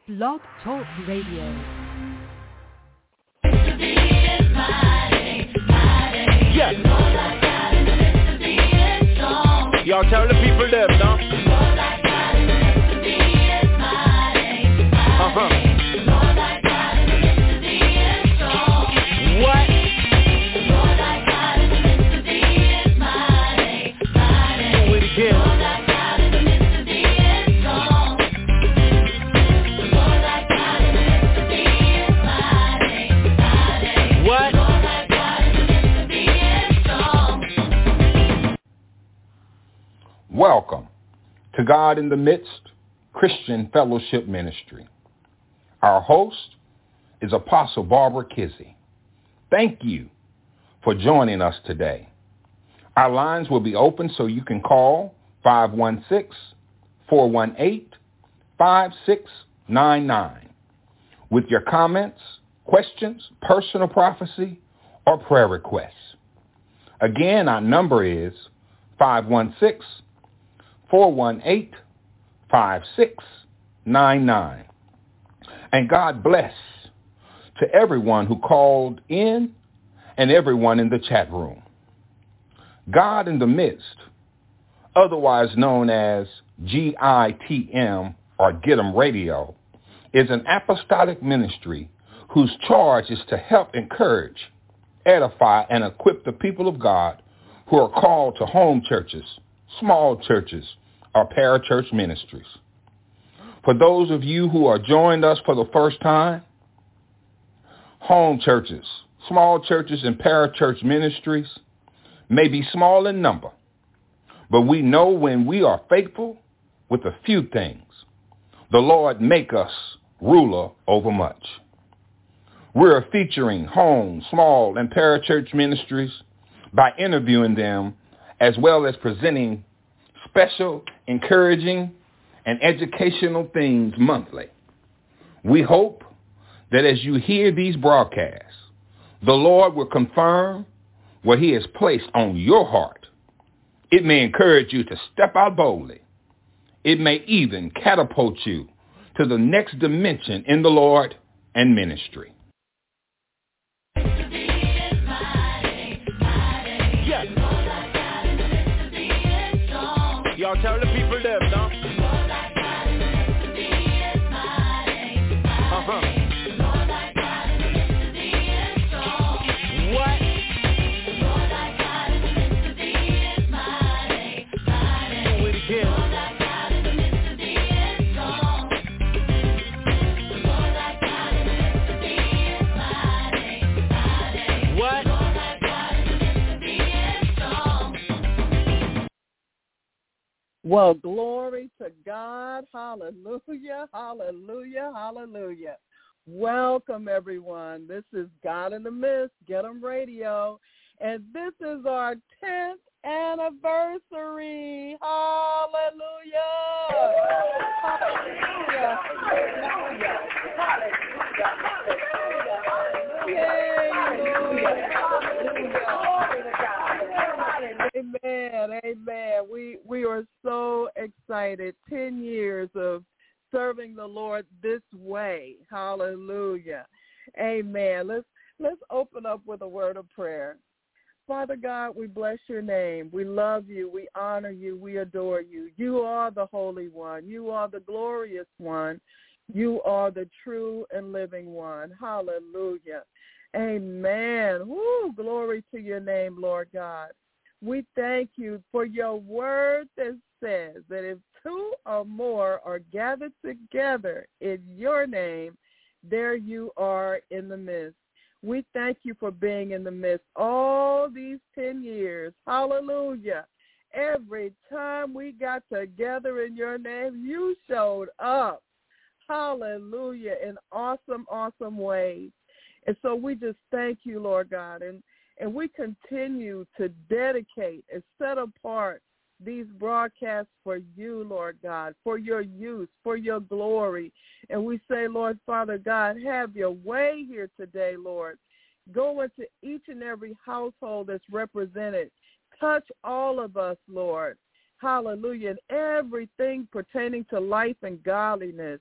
Blog Talk Radio. Yes. Y'all tell the people there, no? What? Do it again. What? Welcome to God in the Midst Christian Fellowship Ministry. Our host is Apostle Barbara Kizzie. Thank you for joining us today. Our lines will be open so you can call 516-418-5699 with your comments, questions, personal prophecy, or prayer requests. Again, our number is 516-418-5699. And God bless to everyone who called in and everyone in the chat room. God in the Midst, otherwise known as GITM or Get 'em Radio, is an apostolic ministry whose charge is to help encourage, edify, and equip the people of God who are called to home churches, small churches, or parachurch ministries. For those of you who are joining us for the first time, home churches, small churches, and parachurch ministries may be small in number, but we know when we are faithful with a few things, the Lord make us ruler over much. We're featuring home, small, and parachurch ministries by interviewing them as well as presenting special, encouraging, and educational things monthly. We hope that as you hear these broadcasts, the Lord will confirm what he has placed on your heart. It may encourage you to step out boldly. It may even catapult you to the next dimension in the Lord and ministry. Yes. Y'all tell the people there, no? What? Do it again. What? Well, glory to God. Hallelujah, hallelujah, hallelujah. Welcome, everyone. This is God in the Midst, Get 'em Radio, and this is our 10th anniversary. Hallelujah. Hallelujah. Amen. Amen. We are so excited. 10 years of serving the Lord this way. Hallelujah. Amen. Let's open up with a word of prayer. Father God, we bless your name. We love you. We honor you. We adore you. You are the Holy One. You are the glorious one. You are the true and living one. Hallelujah. Amen. Woo, glory to your name, Lord God. We thank you for your word that says that if two or more are gathered together in your name, there you are in the midst. We thank you for being in the midst all these 10 years. Hallelujah. Every time we got together in your name, you showed up. Hallelujah. In awesome, awesome ways. And so we just thank you, Lord God. And we continue to dedicate and set apart these broadcasts for you, Lord God, for your use, for your glory. And we say, Lord, Father God, have your way here today, Lord. Go into each and every household that's represented. Touch all of us, Lord. Hallelujah. And everything pertaining to life and godliness.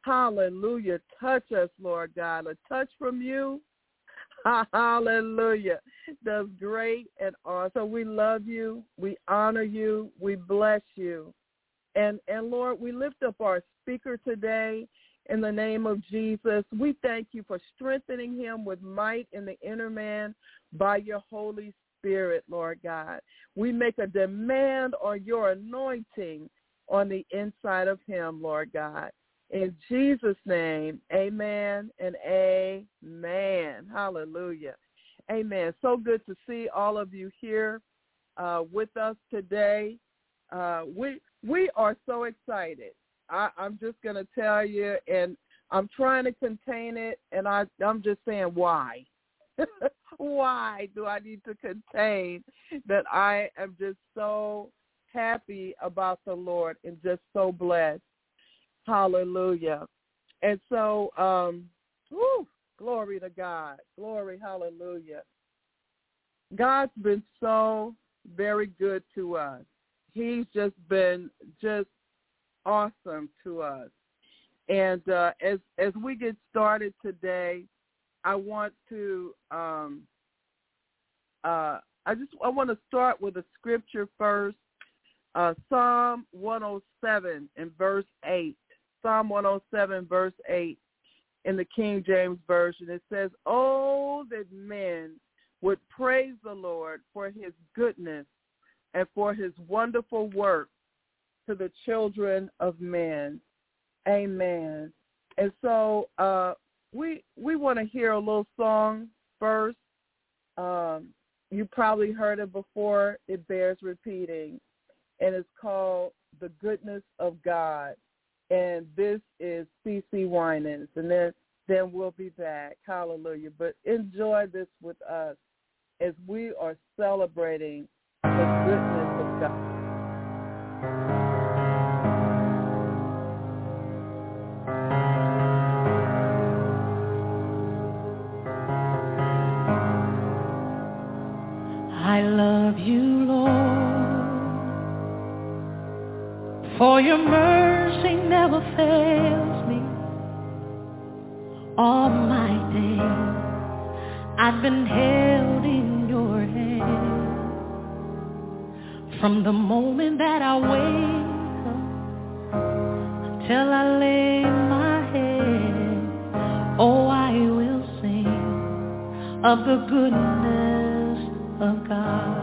Hallelujah. Touch us, Lord God. A touch from you, hallelujah, does great and awesome. We love you. We honor you. We bless you. And Lord, we lift up our speaker today in the name of Jesus. We thank you for strengthening him with might in the inner man by your Holy Spirit, Lord God. We make a demand on your anointing on the inside of him, Lord God. In Jesus' name, amen and amen. Hallelujah. Amen. So good to see all of you here with us today. We are so excited. I'm just going to tell you, and I'm trying to contain it, and I'm just saying why. Why do I need to contain that? I am just so happy about the Lord and just so blessed. Hallelujah. And so, glory to God. Glory, hallelujah. God's been so very good to us. He's just been just awesome to us. And as we get started today, I want to I want to start with a scripture first. Psalm 107 and verse 8. Psalm 107 verse 8 in the King James Version. It says, "Oh, that men would praise the Lord for his goodness and for his wonderful work to the children of men." Amen. And so we want to hear a little song first. You probably heard it before. It bears repeating. And it's called "The Goodness of God." And this is CeCe Winans. And then we'll be back. Hallelujah. But enjoy this with us as we are celebrating the goodness of God. I love you, Lord, for your mercy never fails me. All my days I've been held in your hand. From the moment that I wake up till I lay my head, oh, I will sing of the goodness of God.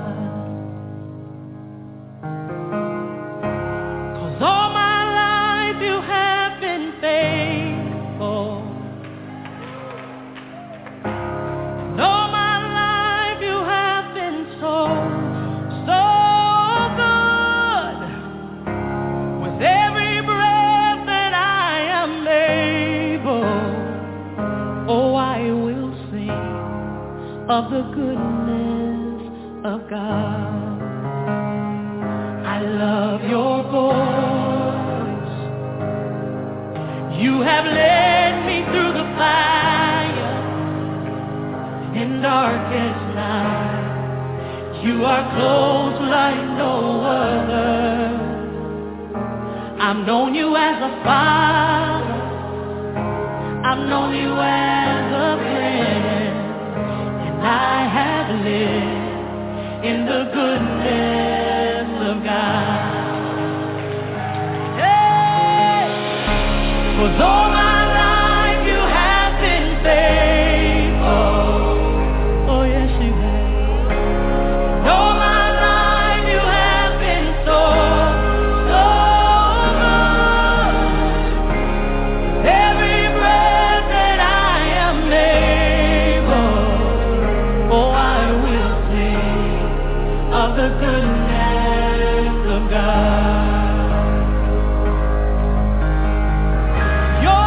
'Cause all my life you have been faithful. And all my life you have been so good. With every breath that I am able, oh, I will sing of the goodness of God. I love your voice. You have led me through the fire in darkest night. You are close like no other. I've known you as a father. I've known you as a friend. And I have lived in the goodness of God. Hey! 'Cause all my life you have been faithful. Oh yes you have. And all my life you have been so good. With every breath that I am able, oh I will sing of the goodness of God. Your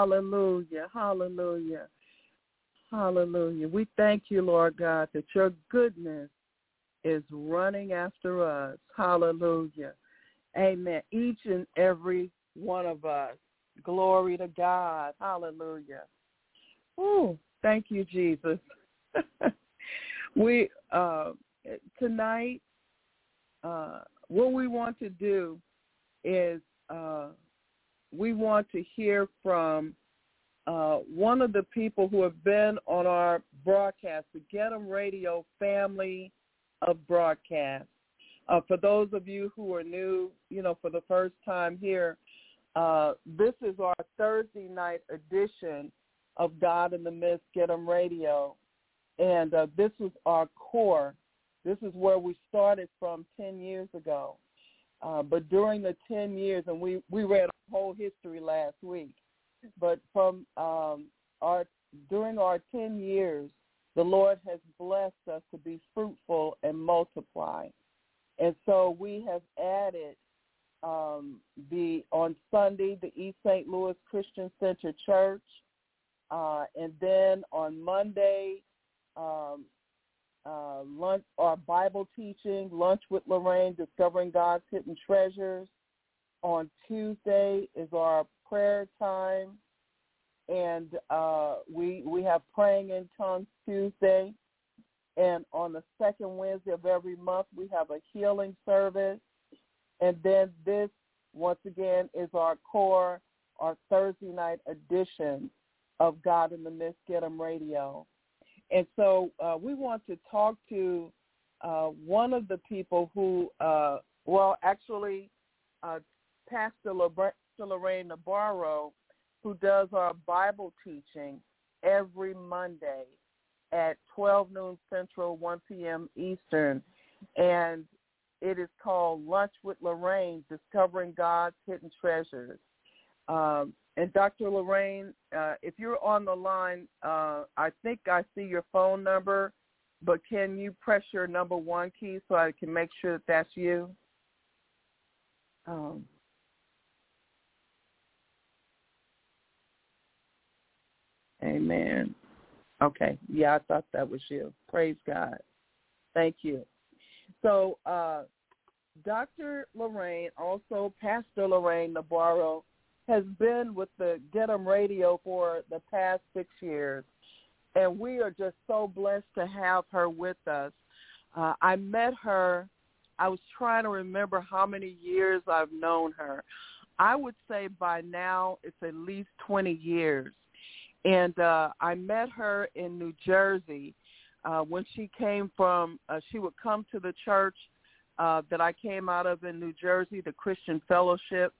Hallelujah. Hallelujah. Hallelujah. We thank you, Lord God, that your goodness is running after us. Hallelujah. Amen. Each and every one of us. Glory to God. Hallelujah. Ooh, thank you, Jesus. We tonight, what we want to do is we want to hear from one of the people who have been on our broadcast, the Get 'em Radio family of broadcasts. For those of you who are new, for the first time here, this is our Thursday night edition of God in the Midst, Get 'em Radio. And this is our core. This is where we started from 10 years ago. But during the 10 years, and we read our whole history last week, but from during our 10 years, the Lord has blessed us to be fruitful and multiply. And so we have added on Sunday, the East St. Louis Christian Center Church, and then on Monday, lunch, our Bible teaching, Lunch with Lorraine, Discovering God's Hidden Treasures. On Tuesday is our prayer time, and we have Praying in Tongues Tuesday. And on the second Wednesday of every month, we have a healing service. And then this, once again, is our core, our Thursday night edition of God in the Midst, Get 'em Radio. And so we want to talk to one of the people who, Pastor Lorraine Navarro, who does our Bible teaching every Monday at 12 noon Central, 1 p.m. Eastern. And it is called Lunch with Lorraine, Discovering God's Hidden Treasures. And Dr. Lorraine, if you're on the line, I think I see your phone number, but can you press your number 1 key so I can make sure that that's you? Amen. Okay. Yeah, I thought that was you. Praise God. Thank you. So Dr. Lorraine, also Pastor Lorraine Navarro, has been with the Get 'em Radio for the past 6 years, and we are just so blessed to have her with us. I met her, I was trying to remember how many years I've known her. I would say by now it's at least 20 years. And I met her in New Jersey when she came from, she would come to the church that I came out of in New Jersey, the Christian Fellowship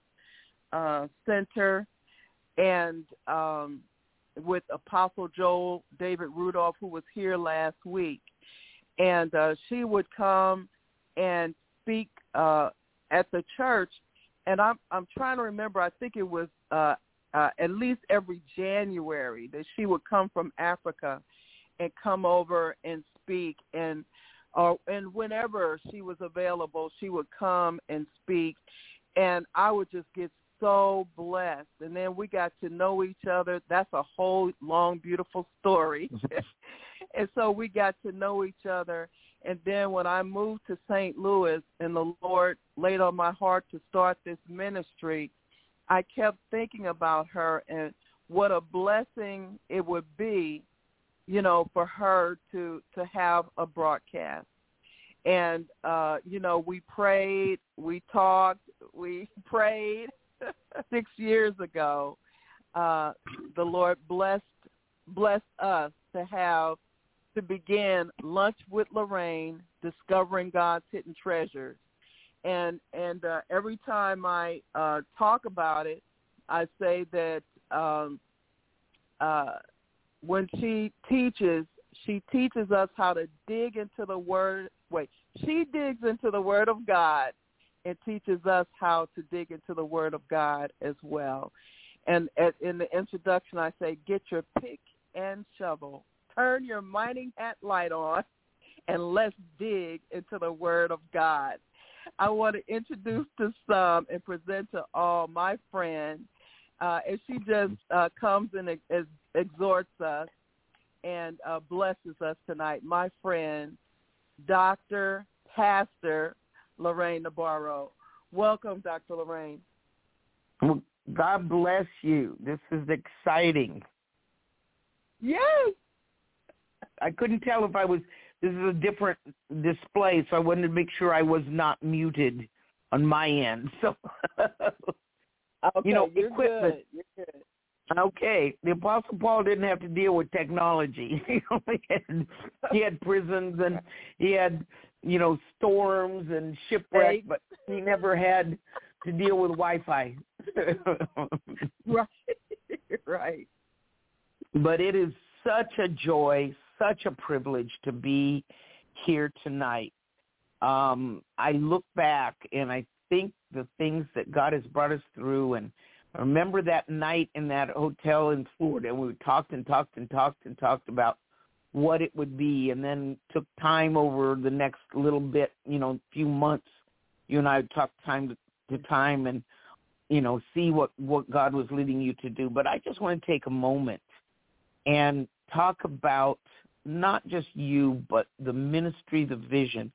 Center, and with Apostle Joel David Rudolph, who was here last week. And she would come and speak at the church. And I'm trying to remember, I think it was at least every January that she would come from Africa and come over and speak. And whenever she was available, she would come and speak. And I would just get so blessed. And then we got to know each other. That's a whole long, beautiful story. And so we got to know each other. And then when I moved to St. Louis and the Lord laid on my heart to start this ministry, I kept thinking about her and what a blessing it would be, for her to have a broadcast. And, we prayed, we talked, we prayed 6 years ago. The Lord blessed us to begin Lunch with Lorraine, Discovering God's Hidden Treasures. And every time I talk about it, I say that when she teaches us how to dig into the Word. She digs into the Word of God and teaches us how to dig into the Word of God as well. And in the introduction, I say, get your pick and shovel, turn your mining hat light on, and let's dig into the Word of God. I want to introduce to some and present to all my friend, and she just comes and exhorts us and blesses us tonight. My friend, Dr. Pastor Lorraine Nabarro. Welcome, Dr. Lorraine. Well, God bless you. This is exciting. Yes. I couldn't tell if this is a different display, so I wanted to make sure I was not muted on my end. So, okay, you're equipment. Good. You're good. Okay, the Apostle Paul didn't have to deal with technology. He had prisons and he had, storms and shipwreck, but he never had to deal with Wi-Fi. Right. But it is such a joy, such a privilege to be here tonight. I look back and I think the things that God has brought us through, and I remember that night in that hotel in Florida, and we talked about what it would be, and then took time over the next little bit, few months. You and I talked time to time and, see what God was leading you to do. But I just want to take a moment and talk about not just you, but the ministry, the vision.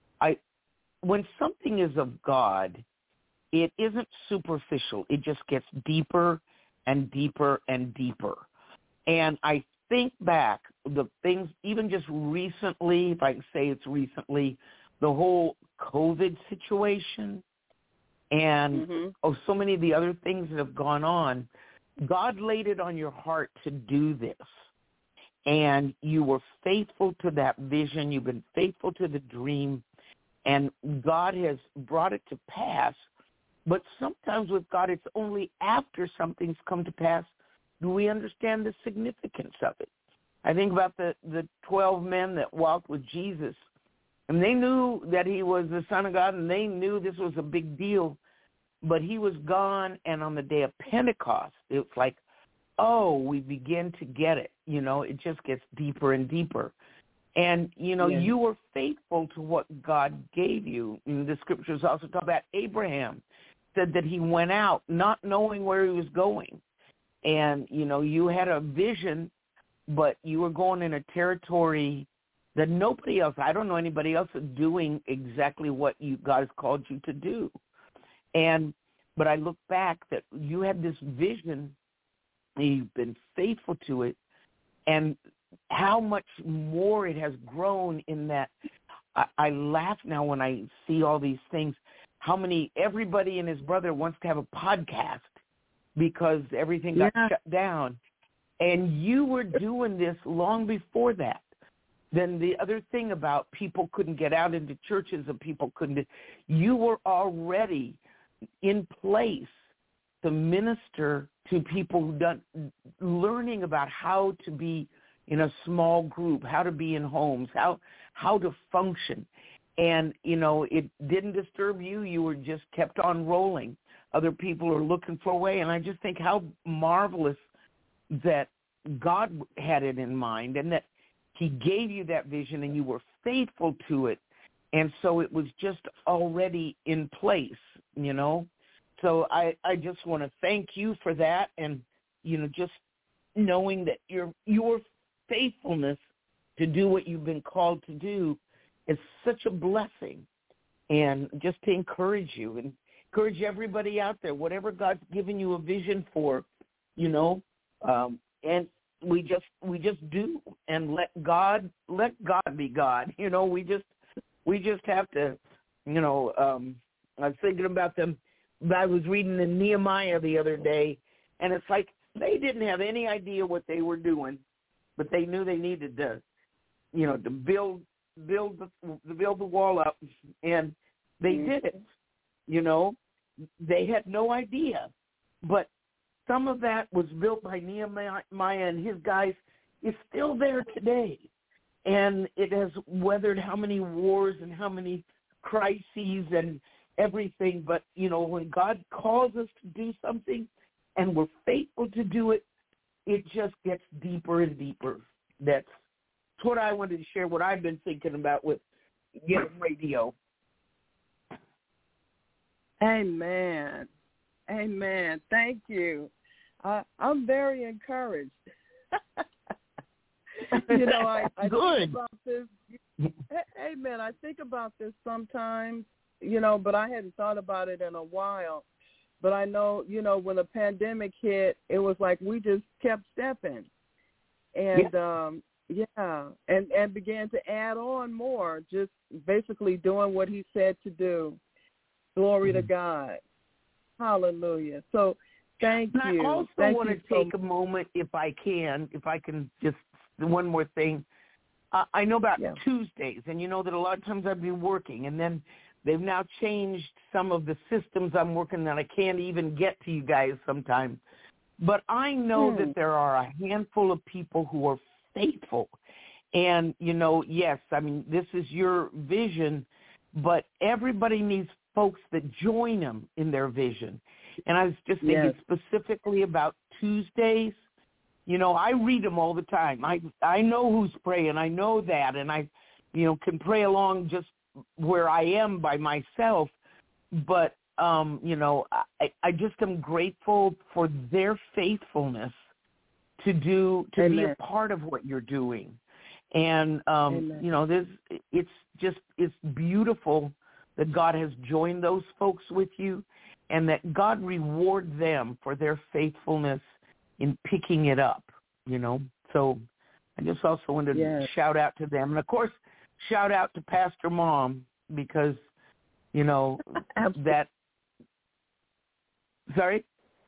When something is of God, it isn't superficial. It just gets deeper and deeper and deeper. And I think back, the things, even just recently, if I can say it's recently, the whole COVID situation and so many of the other things that have gone on, God laid it on your heart to do this. And you were faithful to that vision. You've been faithful to the dream. And God has brought it to pass. But sometimes with God, it's only after something's come to pass do we understand the significance of it. I think about the 12 men that walked with Jesus, and they knew that he was the Son of God, and they knew this was a big deal, but he was gone, and on the day of Pentecost, it's like, oh, we begin to get it. It just gets deeper and deeper. And, you were faithful to what God gave you. And the scriptures also talk about Abraham said that he went out not knowing where he was going. And, you had a vision, but you were going in a territory that nobody else, I don't know anybody else is doing exactly what God has called you to do. But I look back that you had this vision, and you've been faithful to it, and how much more it has grown in that. I laugh now when I see all these things, everybody and his brother wants to have a podcast because everything got shut down. And you were doing this long before that. Then the other thing about people couldn't get out into churches and people couldn't, you were already in place to minister to people who done learning about how to be in a small group, how to be in homes, how to function. And, it didn't disturb you. You were just kept on rolling. Other people are looking for a way. And I just think how marvelous that God had it in mind and that he gave you that vision and you were faithful to it. And so it was just already in place, So I just want to thank you for that. And, just knowing that your faithfulness to do what you've been called to do is such a blessing. And just to encourage you and encourage everybody out there, whatever God's given you a vision for, and we just do and let God be God. We just have to, I was thinking about them. I was reading in Nehemiah the other day, and it's like they didn't have any idea what they were doing, but they knew they needed to, to build the wall up, and they did it. They had no idea, but some of that was built by Nehemiah and his guys. Is still there today, and it has weathered how many wars and how many crises and everything. But when God calls us to do something, and we're faithful to do it, it just gets deeper and deeper. That's what I wanted to share, what I've been thinking about with Get 'em Radio. Amen. Thank you. I'm very encouraged. You know, I think about this. Amen. I think about this sometimes, you know, but I hadn't thought about it in a while. But I know, you know, when the pandemic hit, it was like we just kept stepping. And, and began to add on more, just basically doing what he said to do. Glory to God. Hallelujah. So thank you. And I also want to take a moment, if I can just, one more thing. I know about Tuesdays, and you know that a lot of times I've been working, and then they've now changed some of the systems I'm working that I can't even get to you guys sometimes. But I know that there are a handful of people who are faithful. And, you know, yes, I mean, this is your vision, but everybody needs folks that join them in their vision. And I was just thinking specifically about Tuesdays. You know, I read them all the time. I know who's praying. I know that. And I, you know, can pray along just where I am by myself. But, you know, I just am grateful for their faithfulness to be a part of what you're doing. And, you know, it's beautiful that God has joined those folks with you and that God reward them for their faithfulness in picking it up, you know. So I just also wanted to shout out to them. And, of course, shout out to Pastor Mom because, you know, that – sorry?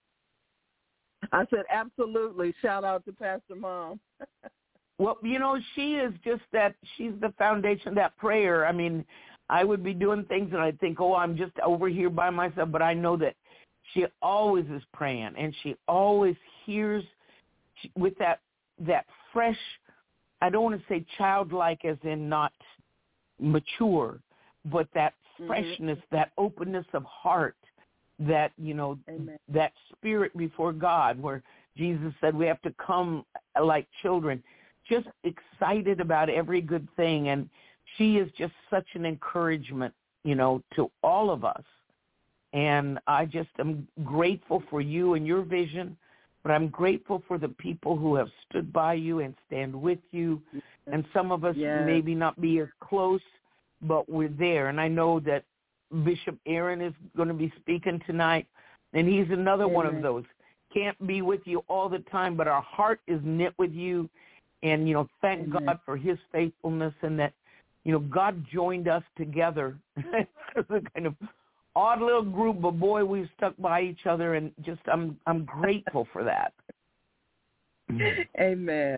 I said absolutely. Shout out to Pastor Mom. Well, you know, she is just that – she's the foundation of that prayer. I mean, I would be doing things and I'd think, oh, I'm just over here by myself, but I know that she always is praying and she always hears with that fresh, I don't want to say childlike as in not mature, but that freshness, that openness of heart, that, you know, that spirit before God where Jesus said we have to come like children, just excited about every good thing. And she is just such an encouragement, you know, to all of us. And I just am grateful for you and your vision, but I'm grateful for the people who have stood by you and stand with you. And some of us maybe not be as close, but we're there. And I know that Bishop Aaron is going to be speaking tonight, and he's another one of those. Can't be with you all the time, but our heart is knit with you. And, you know, thank God for his faithfulness and that, you know, God joined us together as a kind of odd little group, but boy, we've stuck by each other, and just I'm grateful for that. Amen.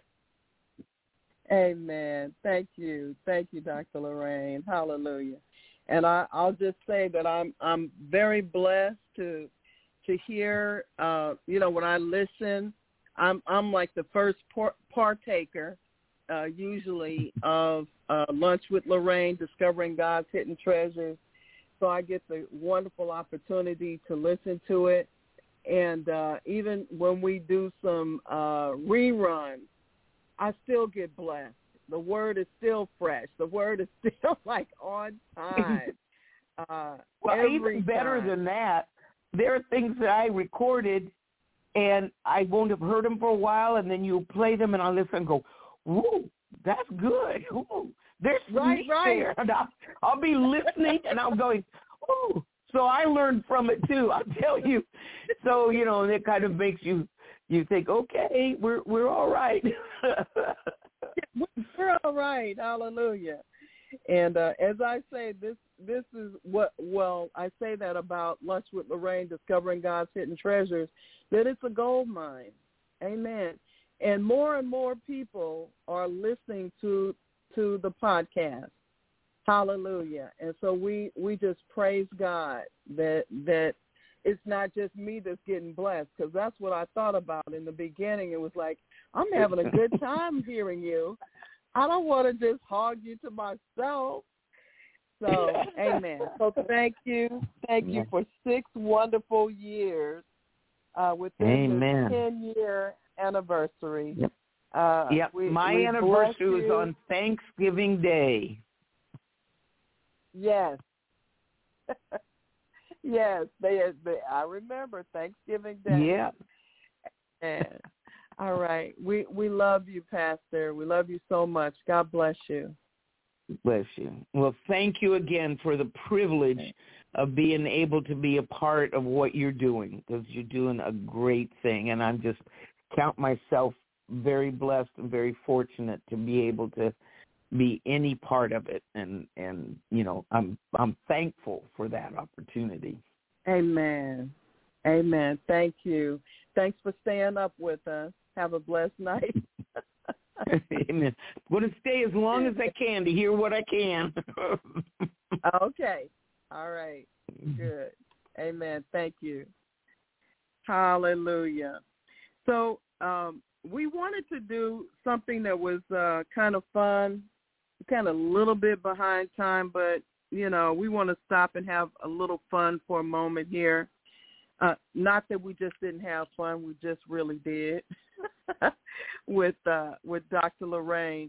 Amen. Thank you, Dr. Lorraine. Hallelujah. And I'll just say that I'm very blessed to hear. You know, when I listen, I'm like the first partaker. Usually of Lunch with Lorraine, Discovering God's Hidden Treasures. So I get the wonderful opportunity to listen to it. And even when we do some reruns, I still get blessed. The word is still fresh. The word is still like on time. Well, even better than that, there are things that I recorded and I won't have heard them for a while, and then you play them and I'll listen and go, whoa, that's good. Ooh, there's meat there. And I'll be listening and I'm going, oh. So I learned from it too, I'll tell you. So, you know, it kind of makes you think, okay, we're all right. We're all right. Hallelujah. And as I say, this is I say that about Lunch with Lorraine, Discovering God's Hidden Treasures, that it's a gold mine. Amen. And more people are listening to the podcast. Hallelujah. And so we just praise God that it's not just me that's getting blessed, because that's what I thought about in the beginning. It was like, I'm having a good time hearing you. I don't want to just hog you to myself. So, amen. So thank you. Thank you for 6 wonderful years within the 10-year anniversary. Yep. My anniversary was on Thanksgiving Day. Yes. Yes, I remember Thanksgiving Day. Yeah. Amen. All right. We love you, Pastor. We love you so much. God bless you. Bless you. Well, thank you again for the privilege of being able to be a part of what you're doing, because you're doing a great thing. And I'm just count myself very blessed and very fortunate to be able to be any part of it. And you know, I'm thankful for that opportunity. Amen. Amen. Thank you. Thanks for staying up with us. Have a blessed night. Amen. I'm going to stay as long as I can to hear what I can. Okay. All right. Good. Amen. Thank you. Hallelujah. So we wanted to do something that was kind of fun, kind of a little bit behind time, but, you know, we want to stop and have a little fun for a moment here. Not that we just didn't have fun, we just really did with Dr. Lorraine.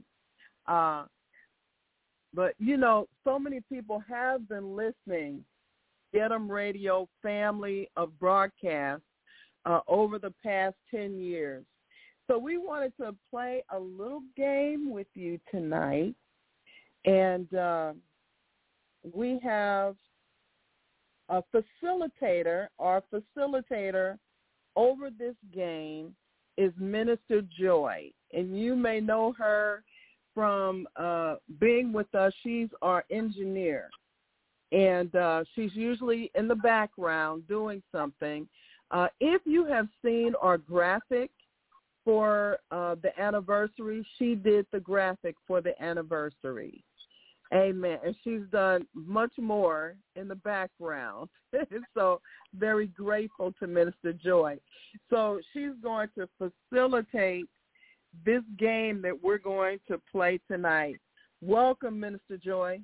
But, you know, so many people have been listening, Get 'em Radio family of broadcasts over the past 10 years. So we wanted to play a little game with you tonight. And we have a facilitator. Our facilitator over this game is Minister Joy. And you may know her from being with us. She's our engineer. And she's usually in the background doing something. If you have seen our graphic for the anniversary, she did the graphic for the anniversary. Amen. And she's done much more in the background. So very grateful to Minister Joy. So she's going to facilitate this game that we're going to play tonight. Welcome, Minister Joy.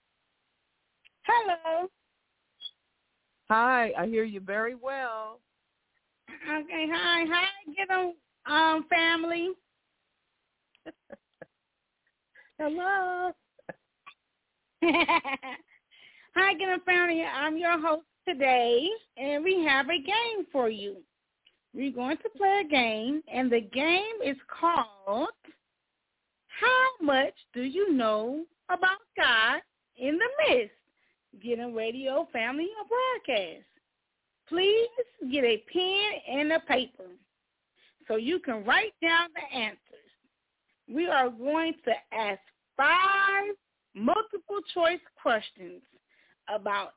Hello. Hi, I hear you very well. Okay, hi, Get 'em family. Hello. Hi, Get 'em family. I'm your host today, and we have a game for you. We're going to play a game, and the game is called How Much Do You Know About God in the Midst? Get 'em Radio family of broadcast. Please get a pen and a paper so you can write down the answers. We are going to ask 5 multiple choice questions about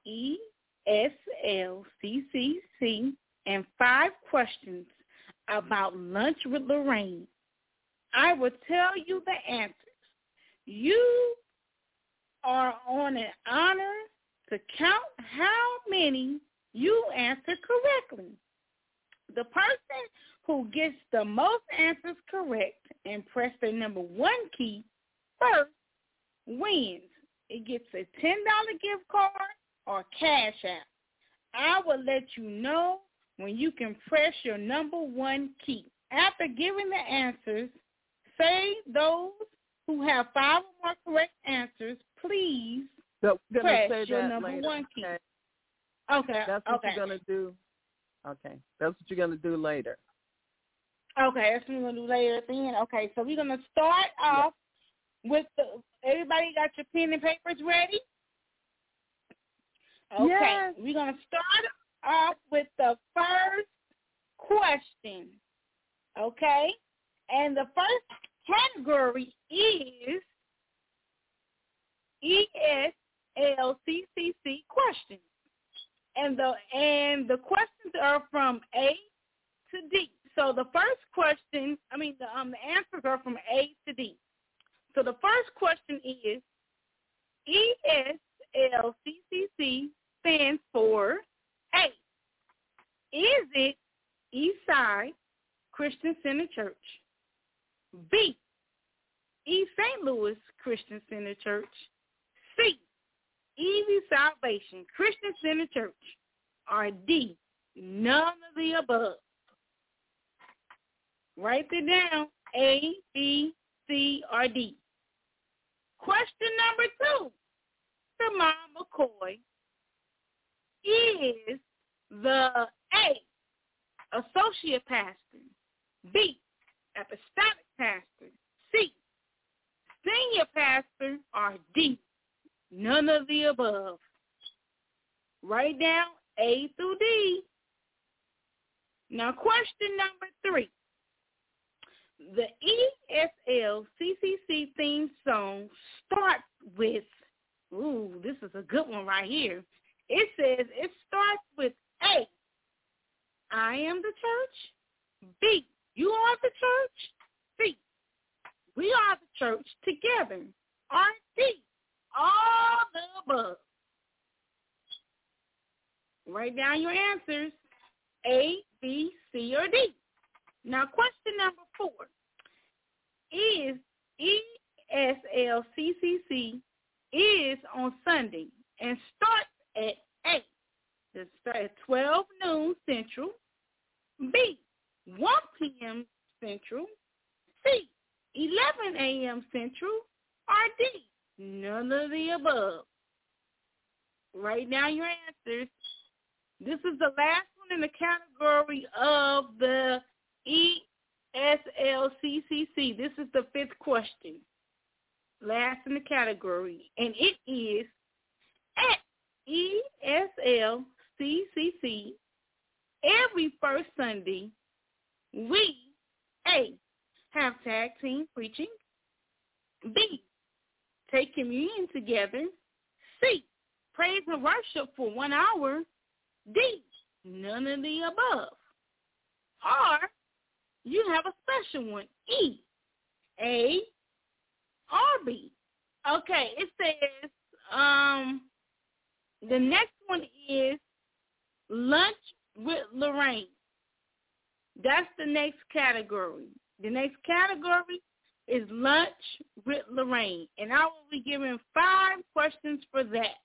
ESLCCC and 5 questions about Lunch with Lorraine. I will tell you the answers. You are on an honor to count how many you answer correctly. The person who gets the most answers correct and press the number 1 key first wins. It gets a $10 gift card or cash app. I will let you know when you can press your number 1 key. After giving the answers, say those who have 5 or more correct answers, please press your number later. 1 key. Okay. That's what you're going to do. Okay. That's what you're going to do later. Okay. That's what we're going to do later at the end. Okay. So we're going to start off with everybody got your pen and papers ready? Okay. Yes. We're going to start off with the first question. Okay. And the first category is ESLCCC questions. And the questions are from A to D. So the first question, the answers are from A to D. So the first question is, ESLCCC stands for A. Is it Eastside Christian Center Church? B. East St. Louis Christian Center Church? C. Easy Salvation Christian Center Church? Or D. None of the above? Write it down. A, B, C, or D. Question number 2. Simone McCoy is the A, associate pastor, B, apostolic pastor. C, senior pastor. Or D, none of the above. Write down A through D. Now, question number 3. The ESL-CCC theme song starts with, this is a good one right here. It says it starts with A, I am the church. B, you are the church. C, we are the church together. Or D, all the above. Write down your answers, A, B, C, or D. Now, question number 4. Is ESL-CCC is on Sunday and starts at 8. It starts at 12 noon Central. B, 1 p.m. Central. C, 11 a.m. Central. Or D, none of the above. Write down your answers. This is the last one in the category of the ESL-CCC. This is the 5th question. Last in the category. And it is, at ESL-CCC, every first Sunday, we, A, have tag team preaching. B, take communion together. C, praise and worship for 1 hour. D, none of the above. Or you have a special one, E, A, or B. Okay, it says the next one is lunch with Lorraine. That's the next category. The next category is lunch with Lorraine, and I will be giving 5 questions for that.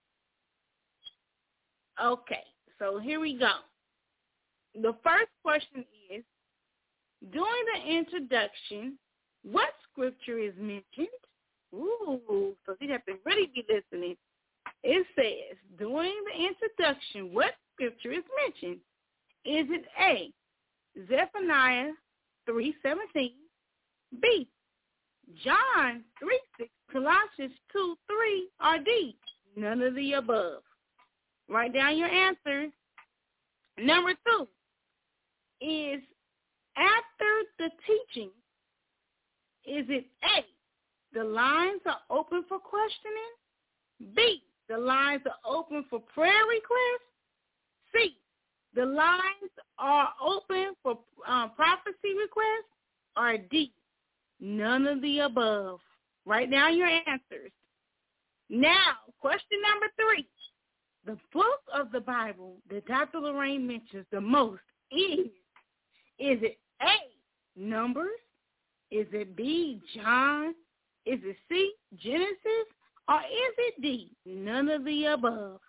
Okay, so here we go. The first question is, during the introduction, what scripture is mentioned? So you have to really be listening. It says, during the introduction, what scripture is mentioned? Is it A, Zephaniah 3:17, B, John 3:6, Colossians 2:3, or D, none of the above? Write down your answers. Number 2 is, after the teaching, is it A, the lines are open for questioning? B, the lines are open for prayer requests? C, the lines are open for prophecy requests? Or D, none of the above? Write down your answers. Now, question number 3. The book of the Bible that Dr. Lorraine mentions the most is it A, Numbers? Is it B, John? Is it C, Genesis? Or is it D, none of the above?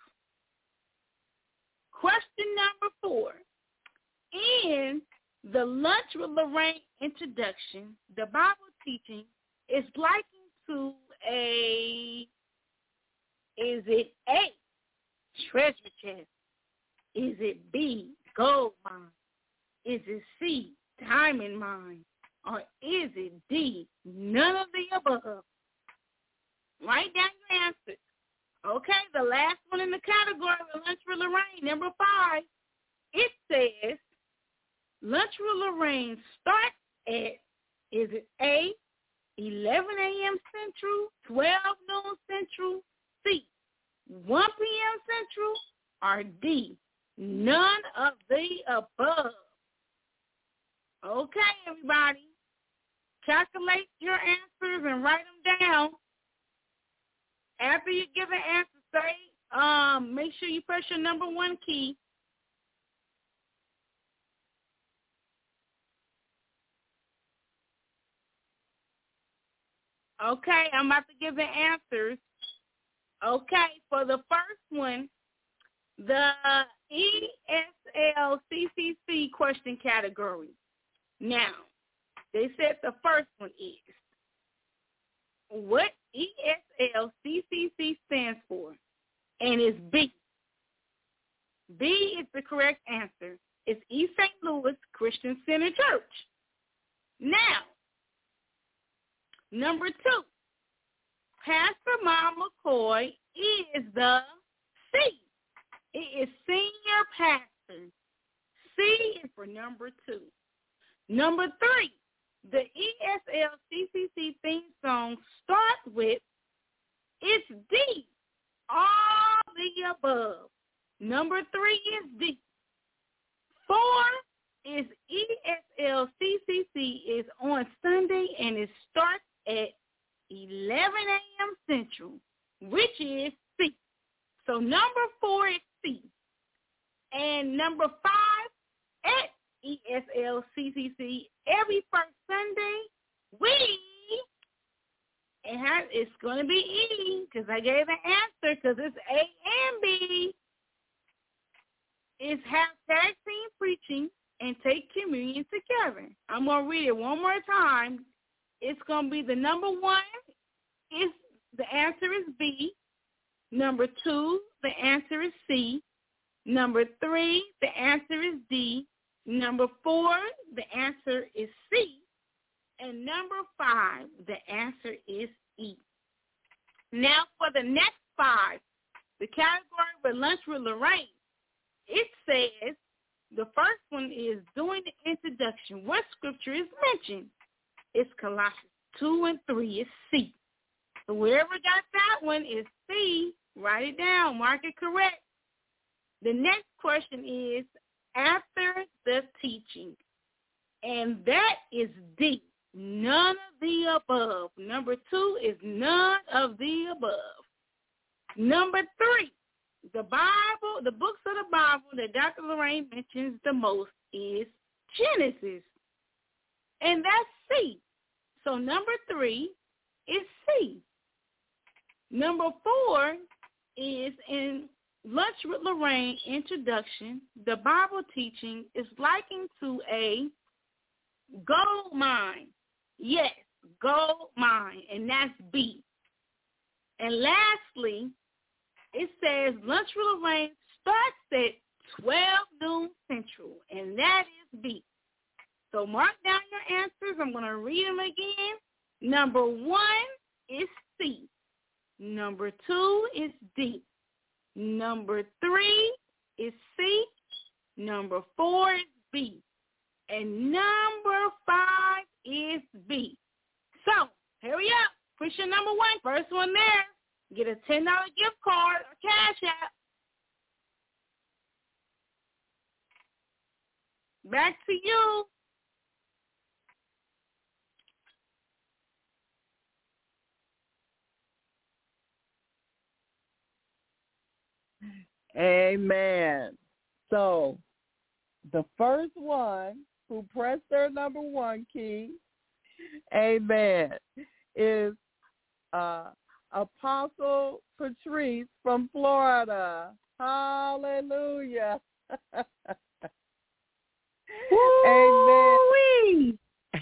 Question number 4. In the Lunch with Lorraine introduction, the Bible teaching is likened to a, is it A, treasure chest? Is it B, gold mine? Is it C, diamond mine? Or is it D, none of the above? Write down your answers. Okay, the last one in the category of Lunch with Lorraine, number 5. It says, Lunch with Lorraine starts at, is it A, 11 a.m. Central, 12 noon Central, C, 1 p.m. Central, or D, none of the above? Okay, everybody. Calculate your answers and write them down. After you give an answer, say, make sure you press your number 1 key. Okay, I'm about to give the answers. Okay, for the first one, the ESL-CCC question category. Now, they said the first one is, what ESL-CCC stands for? And it's B. B is the correct answer. It's East St. Louis Christian Center Church. Now, number 2, Pastor Mom McCoy is the C. It is senior pastor. C is for number 2. Number 3, the ESL CCC theme song starts with, it's D, all the above. Number 3 is D. 4 is ESL CCC is on Sunday, and it starts at 11 a.m. Central, which is C. So number 4 is C. And number 5 at ESL CCC every first Sunday, it's going to be E, because I gave an answer, because it's A and B, is have tag team preaching and take communion together. I'm going to read it one more time. It's going to be the number 1 is the answer is B. Number 2, the answer is C. Number 3, the answer is D. Number 4, the answer is C. And number 5, the answer is E. Now for the next 5, the category with Lunch with Lorraine, it says the first one is doing the introduction. What scripture is mentioned? It's Colossians 2 and 3. It's C. So whoever got that one is C. Write it down. Mark it correct. The next question is after the teaching. And that is D. None of the above. Number 2 is none of the above. Number 3, the Bible, the books of the Bible that Dr. Lorraine mentions the most is Genesis. And that's C. So number 3 is C. Number 4 is in Lunch with Lorraine introduction. The Bible teaching is likened to a gold mine. Yes, gold mine, and that's B. And lastly, it says Lunch with Lorraine starts at 12 noon Central, and that is B. So mark down your answers. I'm going to read them again. Number 1 is C. Number 2 is D. Number 3 is C. Number 4 is B. And number 5 is B. So, hurry up. Push your number 1. First one there. Get a $10 gift card or Cash App. Back to you. Amen. So, the first one who pressed their number 1 key, amen, is Apostle Patrice from Florida. Hallelujah. Amen.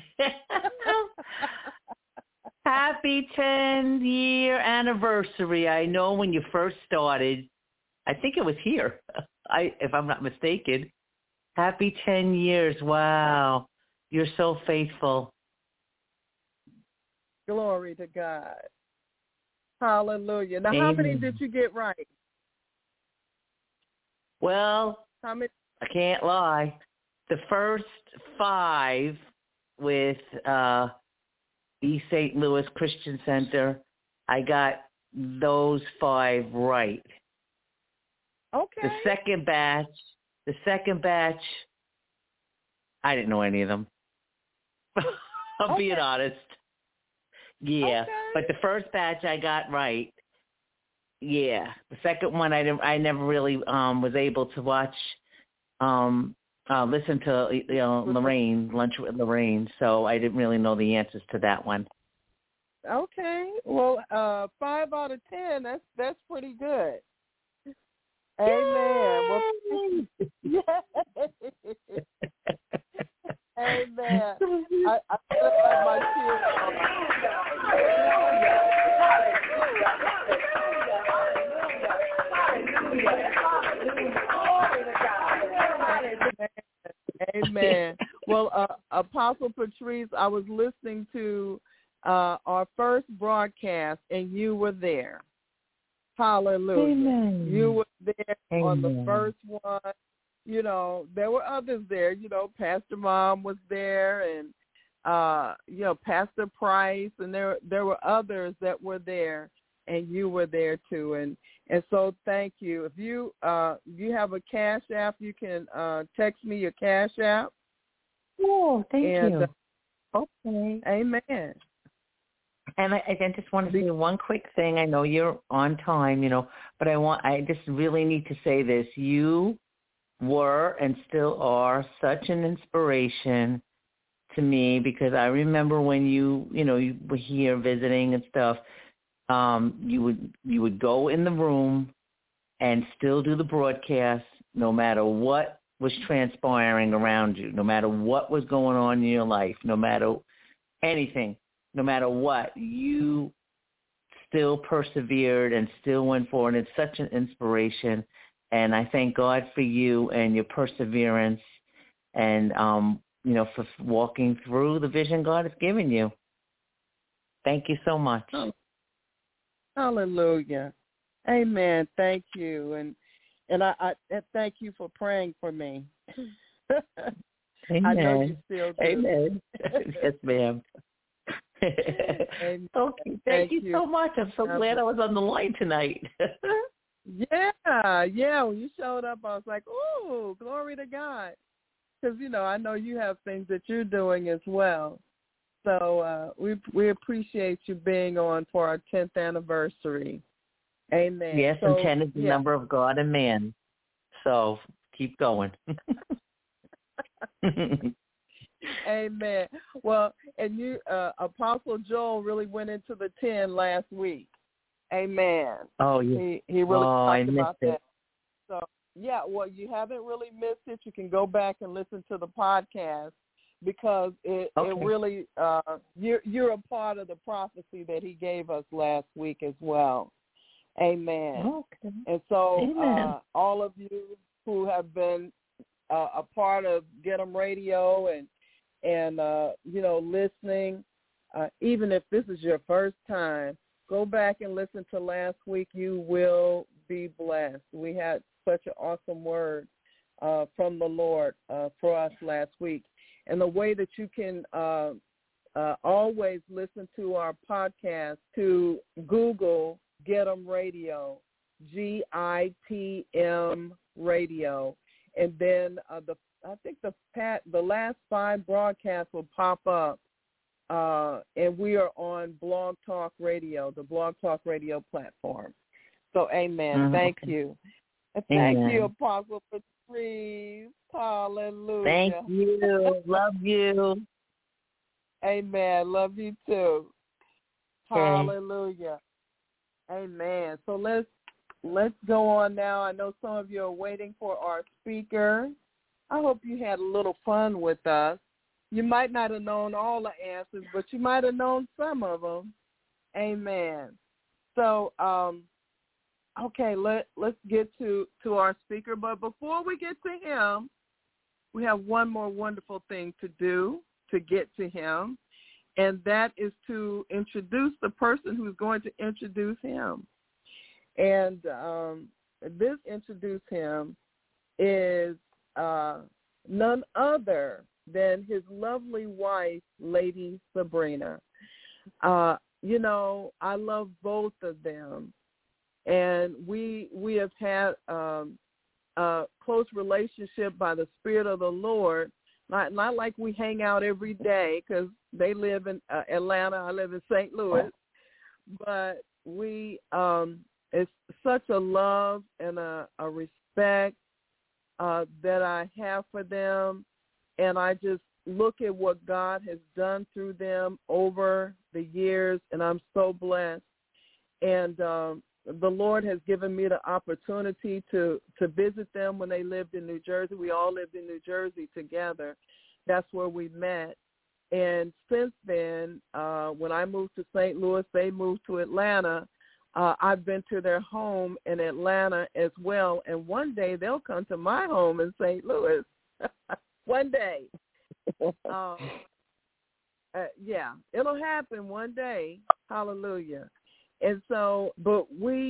Happy 10-year anniversary. I know when you first started, I think it was here, if I'm not mistaken. Happy 10 years. Wow. You're so faithful. Glory to God. Hallelujah. Now, Amen. How many did you get right? Well, How many? I can't lie. The first 5 with East St. Louis Christian Center, I got those 5 right. Okay. The second batch, I didn't know any of them. I'm being honest. Yeah, okay. But the first batch I got right. Yeah, the second one I never really was able to watch, listen to Lorraine, Lunch with Lorraine, so I didn't really know the answers to that one. Okay, well, 5 out of 10. That's pretty good. Amen. Well, amen. I feel like my tears. Amen. Well, Apostle Patrice, I was listening to our first broadcast, and you were there. Hallelujah. Amen. You were there on the Amen. first one. You know, there were others there. You know, Pastor Mom was there, and you know, Pastor Price, and there were others that were there, and you were there too. And so thank you. If you have a Cash App, you can text me your Cash App. Oh, thank you. Okay. Amen. And I just want to say one quick thing. I know you're on time, you know, but I just really need to say this. You were and still are such an inspiration to me, because I remember when you were here visiting and stuff, you would go in the room and still do the broadcast no matter what was transpiring around you, no matter what was going on in your life, no matter anything, no matter what, you still persevered and still went forward. It's such an inspiration, and I thank God for you and your perseverance and, for walking through the vision God has given you. Thank you so much. Oh, hallelujah. Amen. Thank you. And I thank you for praying for me. Amen. I know you still do. Amen. Yes, ma'am. Okay, thank you so much. I'm so glad I was on the line tonight. Yeah. When you showed up, I was like, "Oh, glory to God," because I know you have things that you're doing as well. So we appreciate you being on for our 10th anniversary. Amen. Yes, and 10 is the number of God and man. So keep going. Amen. Well, and you, Apostle Joel really went into the 10 last week. Amen. Oh, yeah. He really talked about it. that. So, well, you haven't really missed it. You can go back and listen to the podcast because it really, you're a part of the prophecy that he gave us last week as well. Amen. Okay. And so Amen. all of you who have been a part of Get 'em Radio and listening, even if this is your first time, go back and listen to last week. You will be blessed. We had such an awesome word from the Lord for us last week. And the way that you can always listen to our podcast, to Google Get 'em Radio, GITM Radio, and then I think the last 5 broadcasts will pop up, and we are on Blog Talk Radio, the Blog Talk Radio platform. So, amen. Mm-hmm. Thank you. And thank you, Apostle Patrice. Hallelujah. Thank you. Love you. Amen. Love you too. Okay. Hallelujah. Amen. So let's go on now. I know some of you are waiting for our speaker. I hope you had a little fun with us. You might not have known all the answers, but you might have known some of them. Amen. So, okay, let's get to our speaker. But before we get to him, we have one more wonderful thing to do to get to him, and that is to introduce the person who's going to introduce him. And this introduce him is none other than his lovely wife, Lady Sabrina. I love both of them, and we have had a close relationship by the Spirit of the Lord. Not like we hang out every day because they live in Atlanta, I live in St. Louis, but we it's such a love and a respect that I have for them, and I just look at what God has done through them over the years, and I'm so blessed. And the Lord has given me the opportunity to visit them when they lived in New Jersey. We all lived in New Jersey together. That's where we met. And since then, when I moved to St. Louis, they moved to Atlanta. I've been to their home in Atlanta as well. And one day they'll come to my home in St. Louis. One day. Yeah, it'll happen one day. Hallelujah. And so, but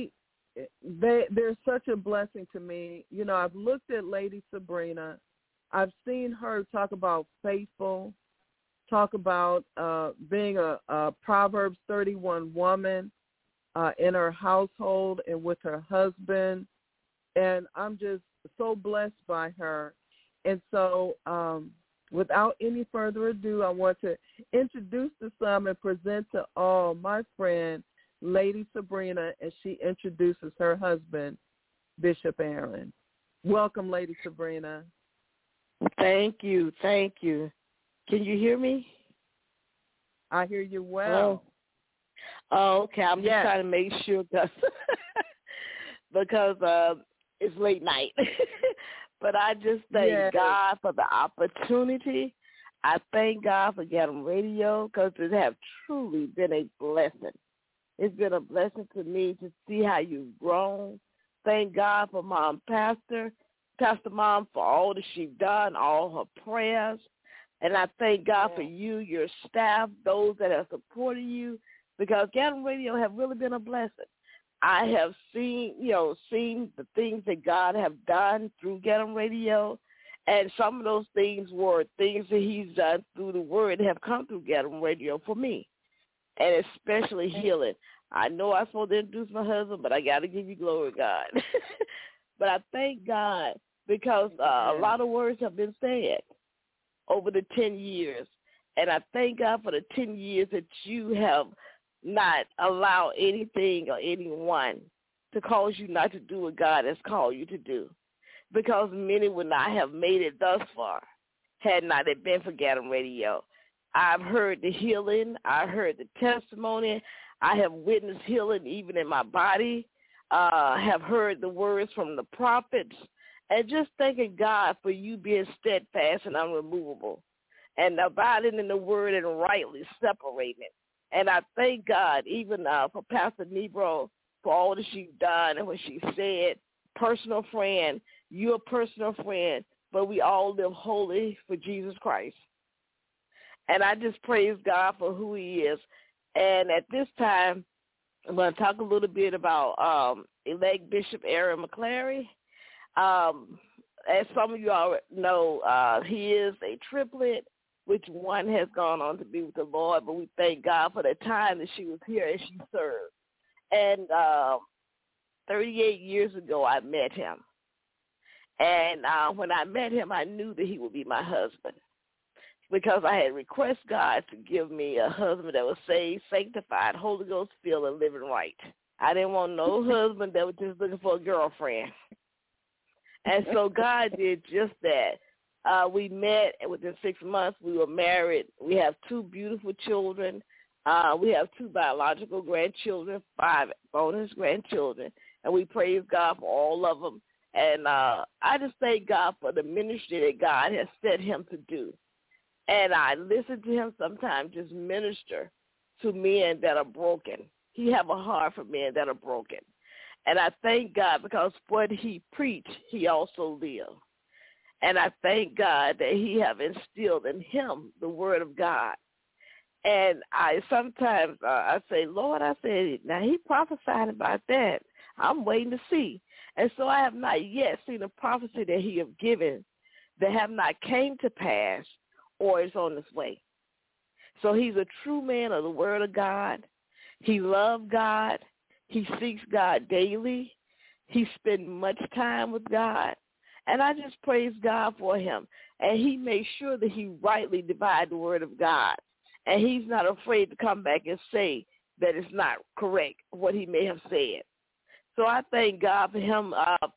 they're such a blessing to me. You know, I've looked at Lady Sabrina. I've seen her talk about faithful, talk about being a Proverbs 31 woman in her household and with her husband. And I'm just so blessed by her. And so without any further ado, I want to introduce to some and present to all my friend, Lady Sabrina, as she introduces her husband, Bishop Aaron. Welcome, Lady Sabrina. Thank you. Thank you. Can you hear me? I hear you well. Oh, okay. I'm just trying to make sure because it's late night. But I just thank God for the opportunity. I thank God for Gathering Radio because it has truly been a blessing. It's been a blessing to me to see how you've grown. Thank God for Pastor Mom, for all that she's done, all her prayers. And I thank God for you, your staff, those that have supported you, because Gathering Radio have really been a blessing. I have seen the things that God have done through Gathering Radio, and some of those things were things that he's done through the word that have come through Gathering Radio for me, and especially healing. I know I'm supposed to introduce my husband, but I got to give you glory, God. But I thank God because a lot of words have been said over the 10 years, and I thank God for the 10 years that you have not allow anything or anyone to cause you not to do what God has called you to do, because many would not have made it thus far had not it been for Gathering Radio. I've heard the healing. I heard the testimony. I have witnessed healing even in my body. Have heard the words from the prophets, and just thanking God for you being steadfast and unremovable and abiding in the word and rightly separating it. And I thank God even for Pastor Nebro for all that she's done and what she said. Personal friend, you're a personal friend, but we all live holy for Jesus Christ. And I just praise God for who he is. And at this time, I'm going to talk a little bit about elect Bishop Aaron McClary. As some of you already know, he is a triplet, which one has gone on to be with the Lord, but we thank God for the time that she was here and she served. And 38 years ago, I met him. And when I met him, I knew that he would be my husband, because I had requested God to give me a husband that was saved, sanctified, Holy Ghost filled, and living right. I didn't want no husband that was just looking for a girlfriend. And so God did just that. We met, and within 6 months, we were married. We have 2 beautiful children. We have 2 biological grandchildren, 5 bonus grandchildren, and we praise God for all of them. And I just thank God for the ministry that God has set him to do. And I listen to him sometimes just minister to men that are broken. He have a heart for men that are broken. And I thank God because what he preached, he also lived. And I thank God that he have instilled in him the word of God. And I sometimes I say, Lord, I said, now he prophesied about that. I'm waiting to see. And so I have not yet seen a prophecy that he have given that have not came to pass or is on its way. So he's a true man of the word of God. He loved God. He seeks God daily. He spent much time with God. And I just praise God for him. And he made sure that he rightly divided the word of God. And he's not afraid to come back and say that it's not correct, what he may have said. So I thank God for him.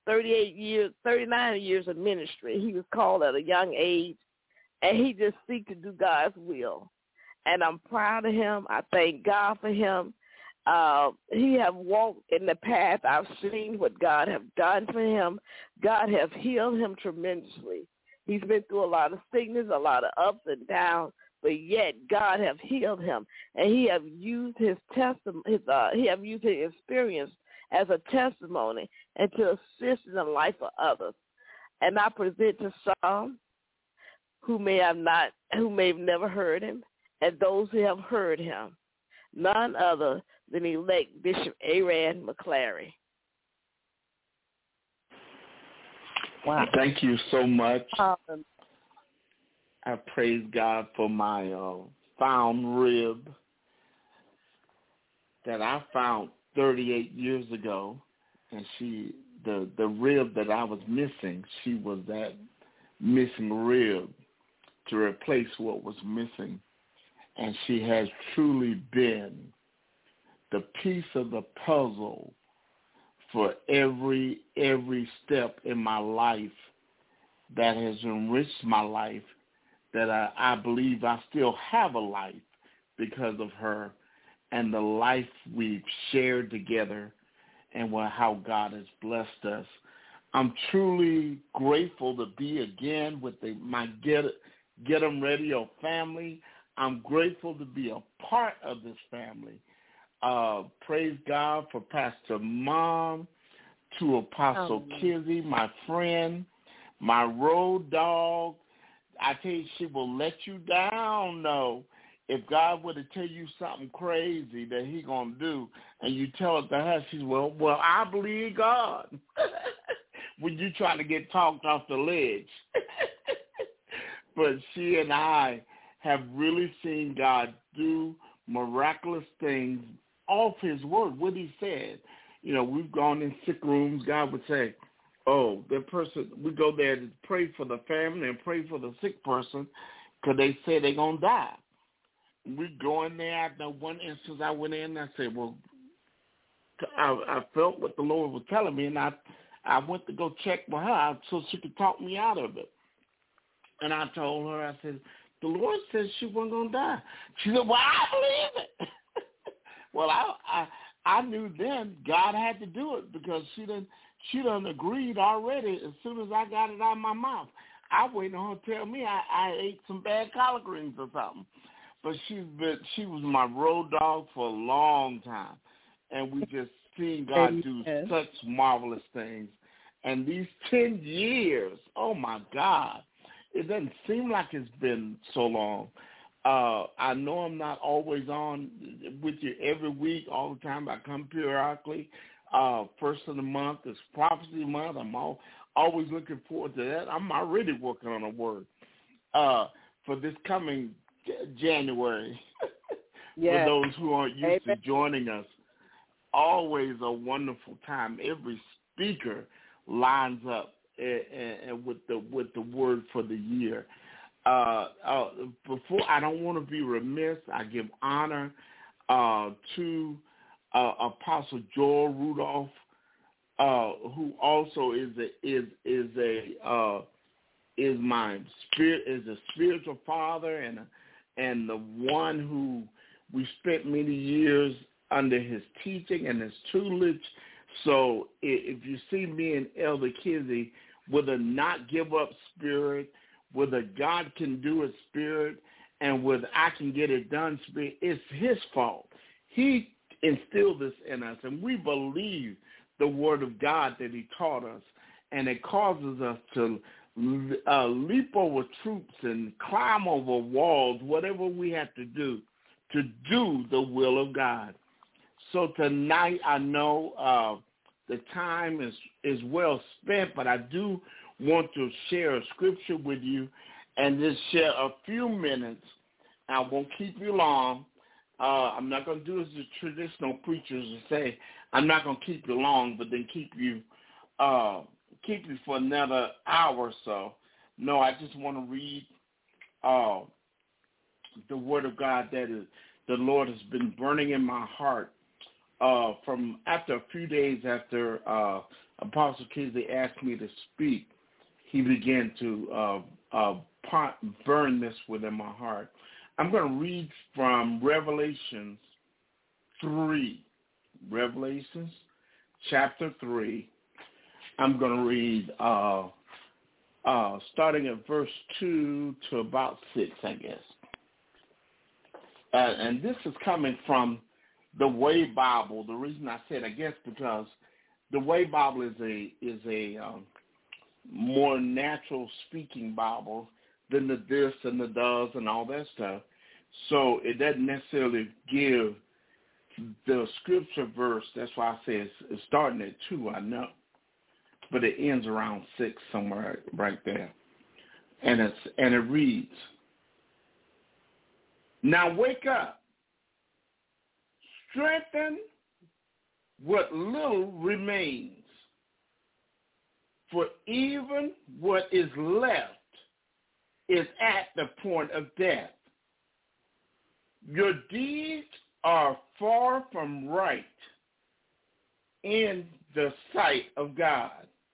39 years of ministry. He was called at a young age. And he just seeks to do God's will. And I'm proud of him. I thank God for him. He have walked in the path. I've seen what God have done for him. God have healed him tremendously. He's been through a lot of sickness, a lot of ups and downs, but yet God have healed him, and he have used his testimony. He have used his experience as a testimony and to assist in the life of others. And I present to some who may have never heard him, and those who have heard him, none other than elect Bishop Aaron McClary. Wow. Thank you so much. I praise God for my found rib that I found 38 years ago, and the rib that I was missing, she was that missing rib to replace what was missing, and she has truly been the piece of the puzzle for every step in my life that has enriched my life, that I believe I still have a life because of her and the life we've shared together and how God has blessed us. I'm truly grateful to be again with my Get 'em Radio family. I'm grateful to be a part of this family. Praise God for Pastor Mom, to Apostle Kizzy, my friend, my road dog. I tell you, she will let you down, though. If God were to tell you something crazy that he going to do, and you tell it to her, she's, well, I believe God. When you try to get talked off the ledge. But she and I have really seen God do miraculous things off his word, what he said. You know, we've gone in sick rooms. God would say, oh, that person, we go there to pray for the family and pray for the sick person because they say they're going to die. We go in there. After one instance, I went in and I said, well, I felt what the Lord was telling me, and I went to go check with her so she could talk me out of it. And I told her, I said, the Lord said she wasn't going to die. She said, well, I believe it. Well, I knew then God had to do it because she done agreed already as soon as I got it out of my mouth. I waited on her to tell me I ate some bad collard greens or something. But she was my road dog for a long time. And we just seen God do such marvelous things. And these 10 years, oh, my God, it doesn't seem like it's been so long. I know I'm not always on with you every week, all the time. I come periodically. First of the month is Prophecy Month. I'm always looking forward to that. I'm already working on a word for this coming January. For those who aren't used to joining us, always a wonderful time. Every speaker lines up and with the word for the year. Before, I don't want to be remiss. I give honor to Apostle Joel Rudolph, who also is a spiritual father and the one who we spent many years under his teaching and his tutelage. So if you see me and Elder Kizzy with a not give up spirit, with a God can do it spirit, and with I can get it done spirit, it's his fault. He instilled this in us, and we believe the word of God that he taught us, and it causes us to leap over troops and climb over walls, whatever we have to do the will of God. So tonight, I know the time is well spent, but I do want to share a scripture with you and just share a few minutes. I won't keep you long. I'm not going to do as the traditional preachers say, I'm not going to keep you long, but then keep you for another hour or so. No, I just want to read the word of God that the Lord has been burning in my heart from after a few days after Apostle Kizzy asked me to speak. He began to burn this within my heart. I'm going to read from Revelations 3. Revelations chapter 3. I'm going to read starting at verse 2 to about 6, I guess. And this is coming from the Way Bible. The reason I said I guess because the Way Bible is a more natural speaking Bible. than the this and the does and all that stuff. So it doesn't necessarily give the scripture verse. That's why I say it's starting at 2, I know. But it ends around 6 somewhere right there. And it reads, now wake up, strengthen what little remains, for even what is left is at the point of death. Your deeds are far from right in the sight of God.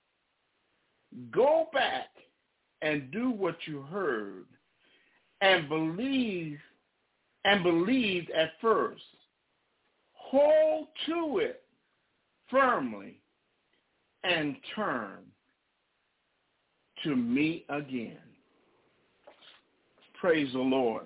Go back and do what you heard and believed at first. Hold to it firmly and turn to me again. Praise the Lord.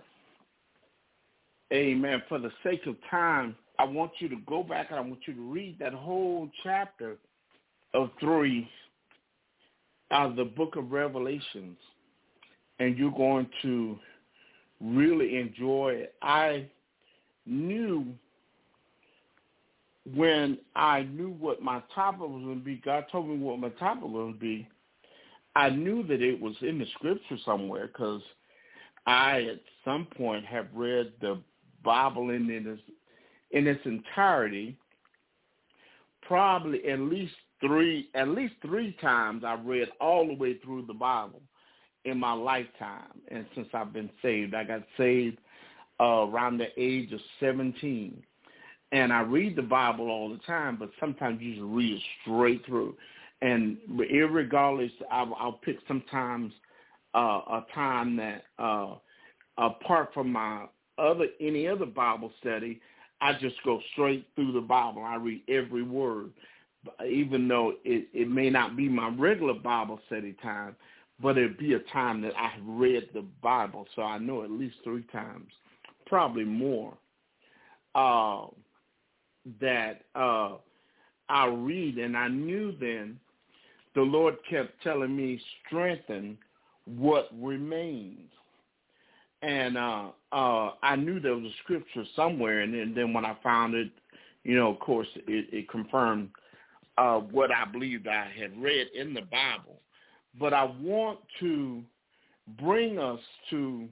Amen. For the sake of time, I want you to go back and I want you to read that whole chapter of 3 out of the book of Revelations, and you're going to really enjoy it. I knew when I knew what my topic was going to be, God told me what my topic was going to be, I knew that it was in the scripture somewhere because I at some point have read the Bible in its entirety. Probably at least three times I've read all the way through the Bible in my lifetime. And since I've been saved, I got saved around the age of 17. And I read the Bible all the time, but sometimes you just read it straight through. And irregardless, I'll pick sometimes a time that apart from any other Bible study, I just go straight through the Bible. I read every word, even though it may not be my regular Bible study time, but it'd be a time that I have read the Bible, so I know at least 3 times, probably more, that I read. And I knew then the Lord kept telling me, strengthen what remains. And I knew there was a scripture somewhere, and then when I found it, of course, it confirmed what I believed I had read in the Bible. But I want to bring us to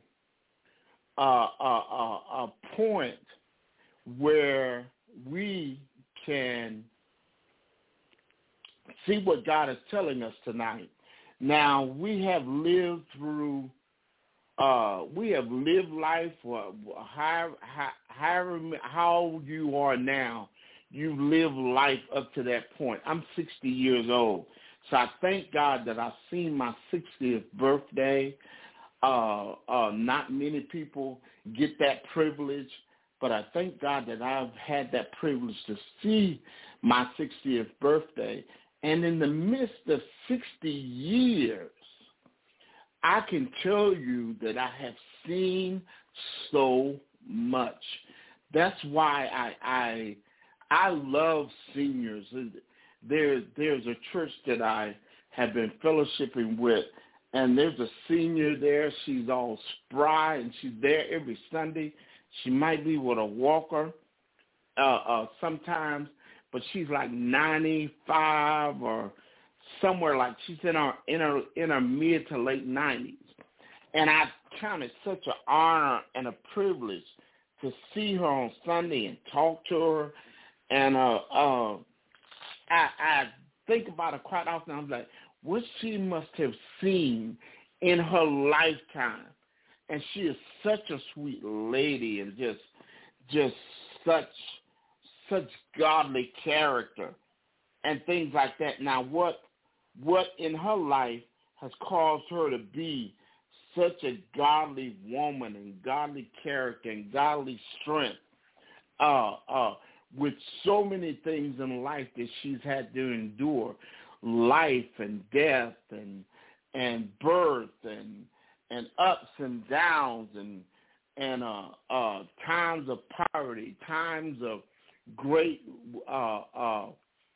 a point where we can see what God is telling us tonight. Now, we have lived through life for how you are now. You've lived life up to that point. I'm 60 years old. So I thank God that I've seen my 60th birthday. Not many people get that privilege, but I thank God that I've had that privilege to see my 60th birthday. And in the midst of 60 years, I can tell you that I have seen so much. That's why I love seniors. There's a church that I have been fellowshipping with, and there's a senior there. She's all spry, and she's there every Sunday. She might be with a walker sometimes, but she's like 95 or somewhere, like she's in her mid to late 90s. And I count it such an honor and a privilege to see her on Sunday and talk to her. And I think about it quite often. I'm like, what she must have seen in her lifetime. And she is such a sweet lady and just such godly character and things like that. Now, what in her life has caused her to be such a godly woman and godly character and godly strength with so many things in life that she's had to endure, life and death and birth and ups and downs and times of poverty, times of great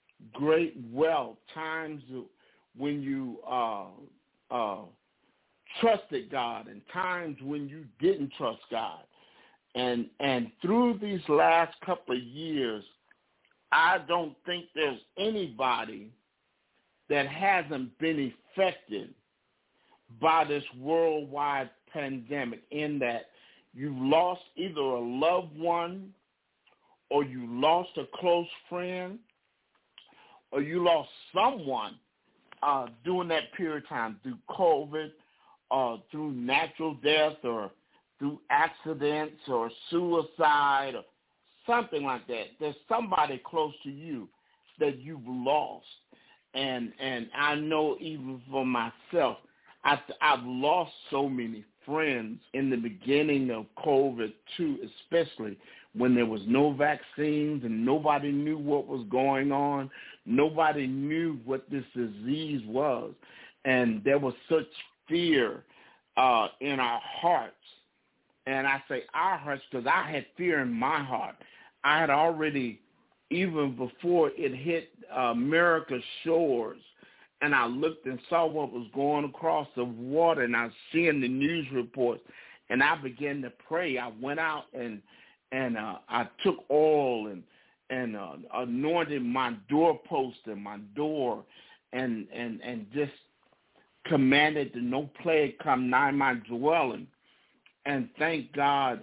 wealth, times when you trusted God and times when you didn't trust God. And through these last couple of years, I don't think there's anybody that hasn't been affected by this worldwide pandemic, in that you've lost either a loved one, or you lost a close friend, or you lost someone during that period of time through COVID, through natural death, or through accidents, or suicide, or something like that. There's somebody close to you that you've lost. And I know even for myself, I've lost so many friends in the beginning of COVID too, especially when there was no vaccines and nobody knew what was going on. Nobody knew what this disease was. And there was such fear in our hearts. And I say our hearts because I had fear in my heart. I had already, even before it hit America's shores, and I looked and saw what was going across the water, and I was seeing the news reports, and I began to pray. I went out and I took oil and anointed my doorpost and my door, and just commanded that no plague come nigh my dwelling. And thank God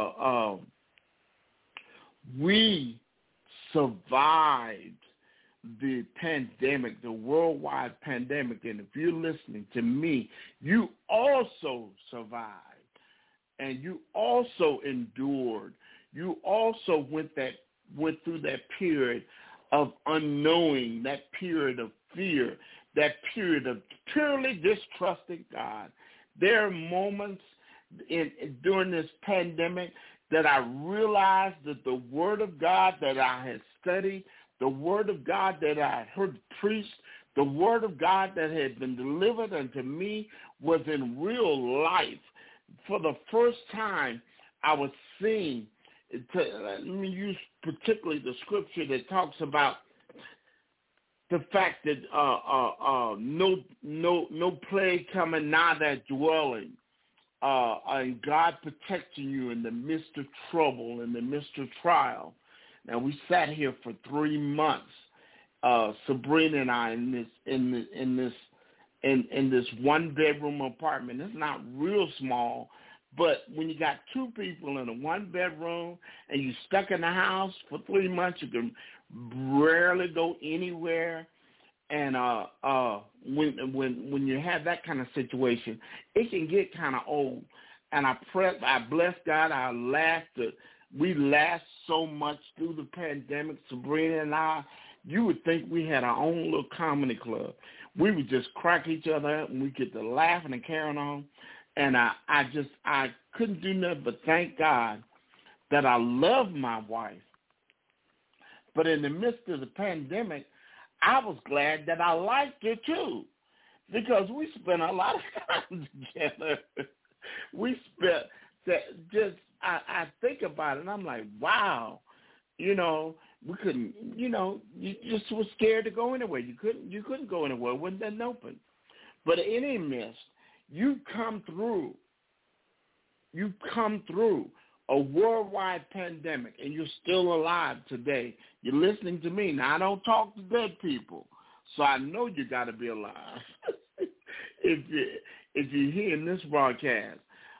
we survived the pandemic, the worldwide pandemic. And if you're listening to me, you also survived, and you also endured. You also went through that period of unknowing, that period of fear, that period of purely distrusting God. There are moments during this pandemic that I realized that the Word of God that I had studied, the Word of God that I heard preached, the Word of God that had been delivered unto me was in real life. For the first time, I was seeing, let me use particularly the scripture that talks about the fact that no plague coming nigh that dwelling. And God protecting you in the midst of trouble, in the midst of trial. Now, we sat here for 3 months, Sabrina and I, in this one-bedroom apartment. It's not real small, but when you got 2 people in a one-bedroom and you're stuck in the house for 3 months, you can rarely go anywhere. And when you have that kind of situation, it can get kind of old. And I bless God. We laughed so much through the pandemic, Sabrina and I. You would think we had our own little comedy club. We would just crack each other up, and we get to laughing and carrying on. And I couldn't do nothing but thank God that I love my wife. But in the midst of the pandemic, I was glad that I liked her too, because we spent a lot of time together. We spent I think about it, and I'm like, wow, we couldn't, you just was scared to go anywhere. You couldn't go anywhere. It wasn't that open. But in any midst, you come through a worldwide pandemic, and you're still alive today. You're listening to me. Now, I don't talk to dead people, so I know you got to be alive if you're hearing this broadcast.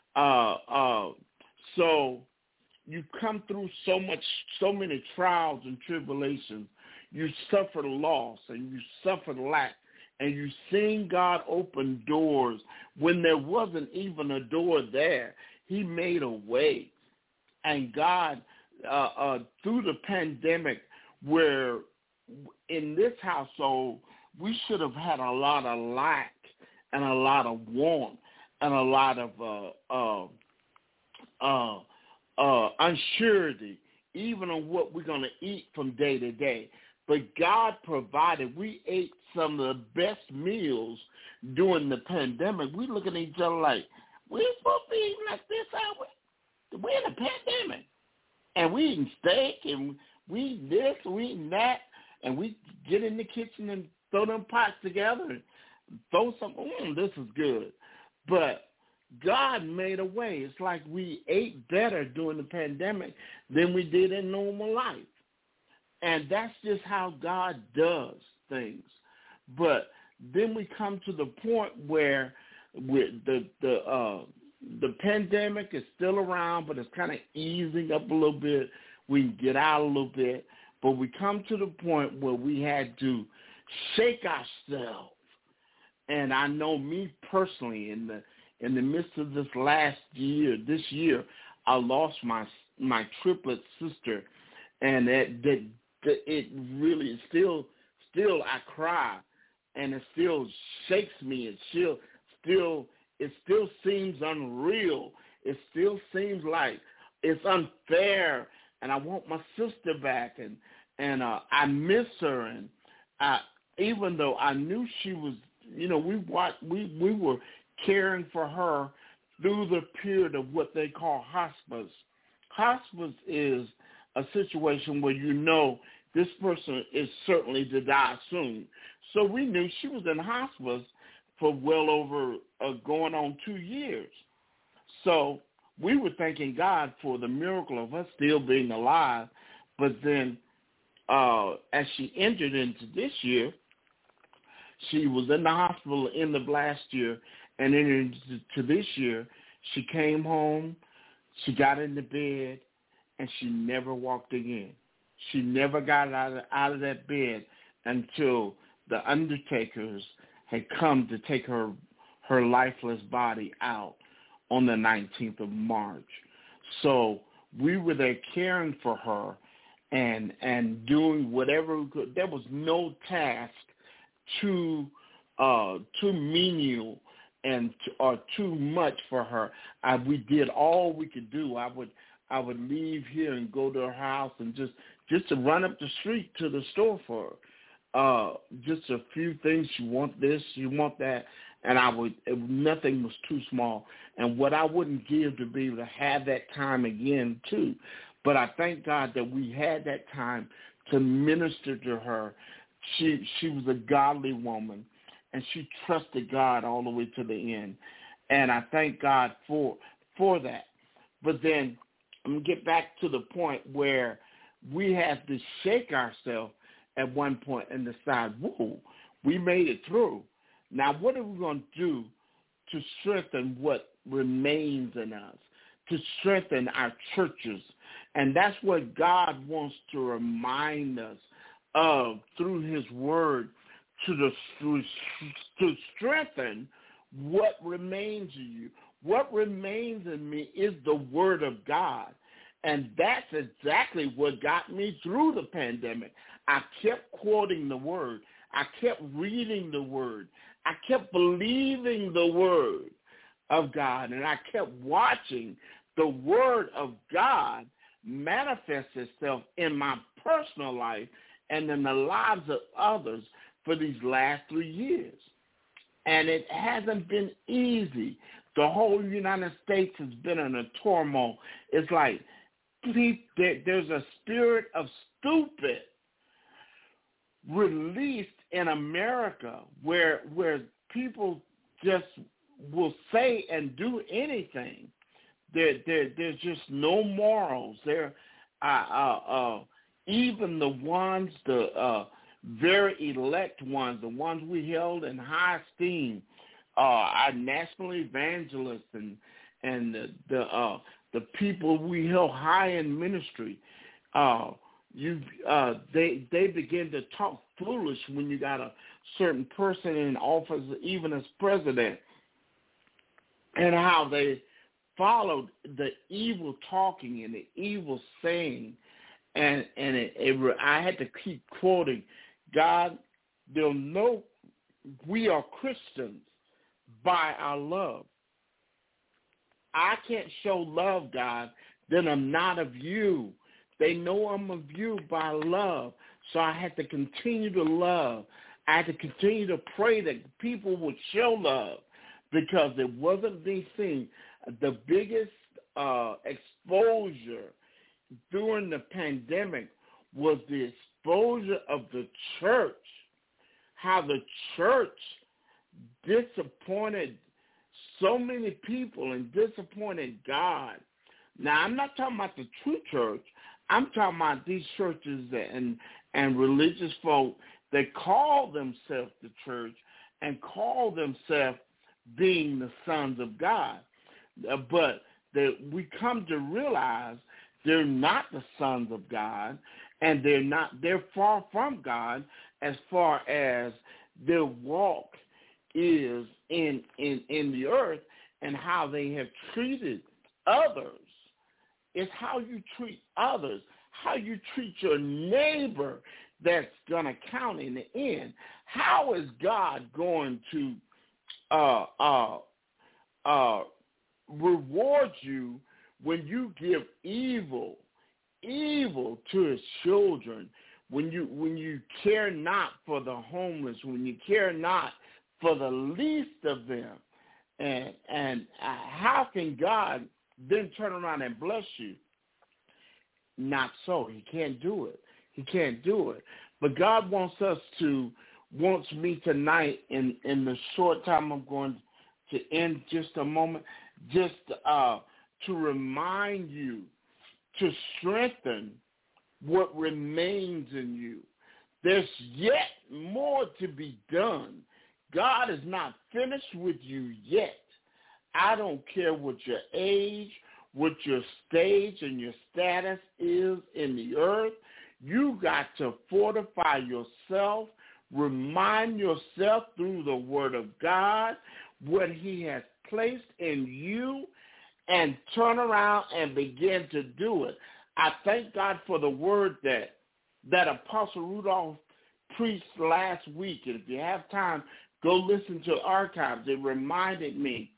So you come through so many trials and tribulations. You suffered loss, and you suffered lack, and you've seen God open doors when there wasn't even a door there. He made a way. And God, through the pandemic, where in this household, we should have had a lot of lack and a lot of want and a lot of unsurety, even on what we're going to eat from day to day. But God provided. We ate some of the best meals during the pandemic. We looking at each other like, we ain't supposed to be eating like this, are we? We're in a pandemic, and we eating steak, and we eat this, we eating that, and we get in the kitchen and throw them pots together and throw some, this is good. But God made a way. It's like we ate better during the pandemic than we did in normal life. And that's just how God does things. But then we come to the point where the pandemic is still around, but it's kind of easing up a little bit. We can get out a little bit. But we come to the point where we had to shake ourselves. And I know me personally, in the midst of this year, I lost my triplet sister, and it really still I cry, and it still shakes me. It still seems unreal. It still seems like it's unfair, and I want my sister back, and I miss her, and even though I knew she was, we were caring for her through the period of what they call hospice. Hospice is a situation where this person is certainly to die soon. So we knew she was in hospice for well over going on 2 years. So we were thanking God for the miracle of her still being alive. But then as she entered into this year, she was in the hospital in the last year, and then into this year, she came home, she got into bed, and she never walked again. She never got out of that bed until the undertakers had come to take her lifeless body out on the 19th of March. So we were there caring for her and doing whatever we could. There was no task too menial or too much for her. We did all we could do. I would leave here and go to her house and just to run up the street to the store for her. Just a few things. You want this, you want that, and nothing was too small. And what I wouldn't give to be able to have that time again too. But I thank God that we had that time to minister to her. She was a godly woman, and she trusted God all the way to the end. And I thank God for that. But then I'm going to get back to the point where we have to shake ourselves at one point and decide, whoa, we made it through. Now, what are we going to do to strengthen what remains in us, to strengthen our churches? And that's what God wants to remind us of through his word, to strengthen what remains in you. What remains in me is the word of God. And that's exactly what got me through the pandemic. I kept quoting the word. I kept reading the word. I kept believing the word of God. And I kept watching the word of God manifest itself in my personal life and in the lives of others for these last 3 years. And it hasn't been easy. The whole United States has been in a turmoil. It's like there's a spirit of stupid released in America where people just will say and do anything. There's just no morals. Even the ones, the very elect ones, the ones we held in high esteem, our national evangelists and the people we held high in ministry, they begin to talk foolish when you got a certain person in office, even as president, and how they followed the evil talking and the evil saying, and I had to keep quoting, God, they'll know we are Christians by our love. I can't show love, God, then I'm not of you. They know I'm of you by love. So I had to continue to love. I had to continue to pray that people would show love, because it wasn't anything. The biggest exposure during the pandemic was the exposure of the church, how the church disappointed so many people and disappointed God. Now, I'm not talking about the true church. I'm talking about these churches and religious folk that call themselves the church and call themselves being the sons of God. But that we come to realize they're not the sons of God, and they're far from God as far as their walk is in the earth and how they have treated others. It's how you treat others, how you treat your neighbor that's going to count in the end. How is God going to reward you when you give evil to his children, when you care not for the homeless, when you care not for the least of them? And how can God then turn around and bless you? Not so. He can't do it. He can't do it. But God wants me tonight in the short time I'm going to end just a moment, just to remind you to strengthen what remains in you. There's yet more to be done. God is not finished with you yet. I don't care what your age, what your stage and your status is in the earth. You got to fortify yourself, remind yourself through the Word of God what he has placed in you, and turn around and begin to do it. I thank God for the word that Apostle Rudolph preached last week. And if you have time, go listen to archives. It reminded me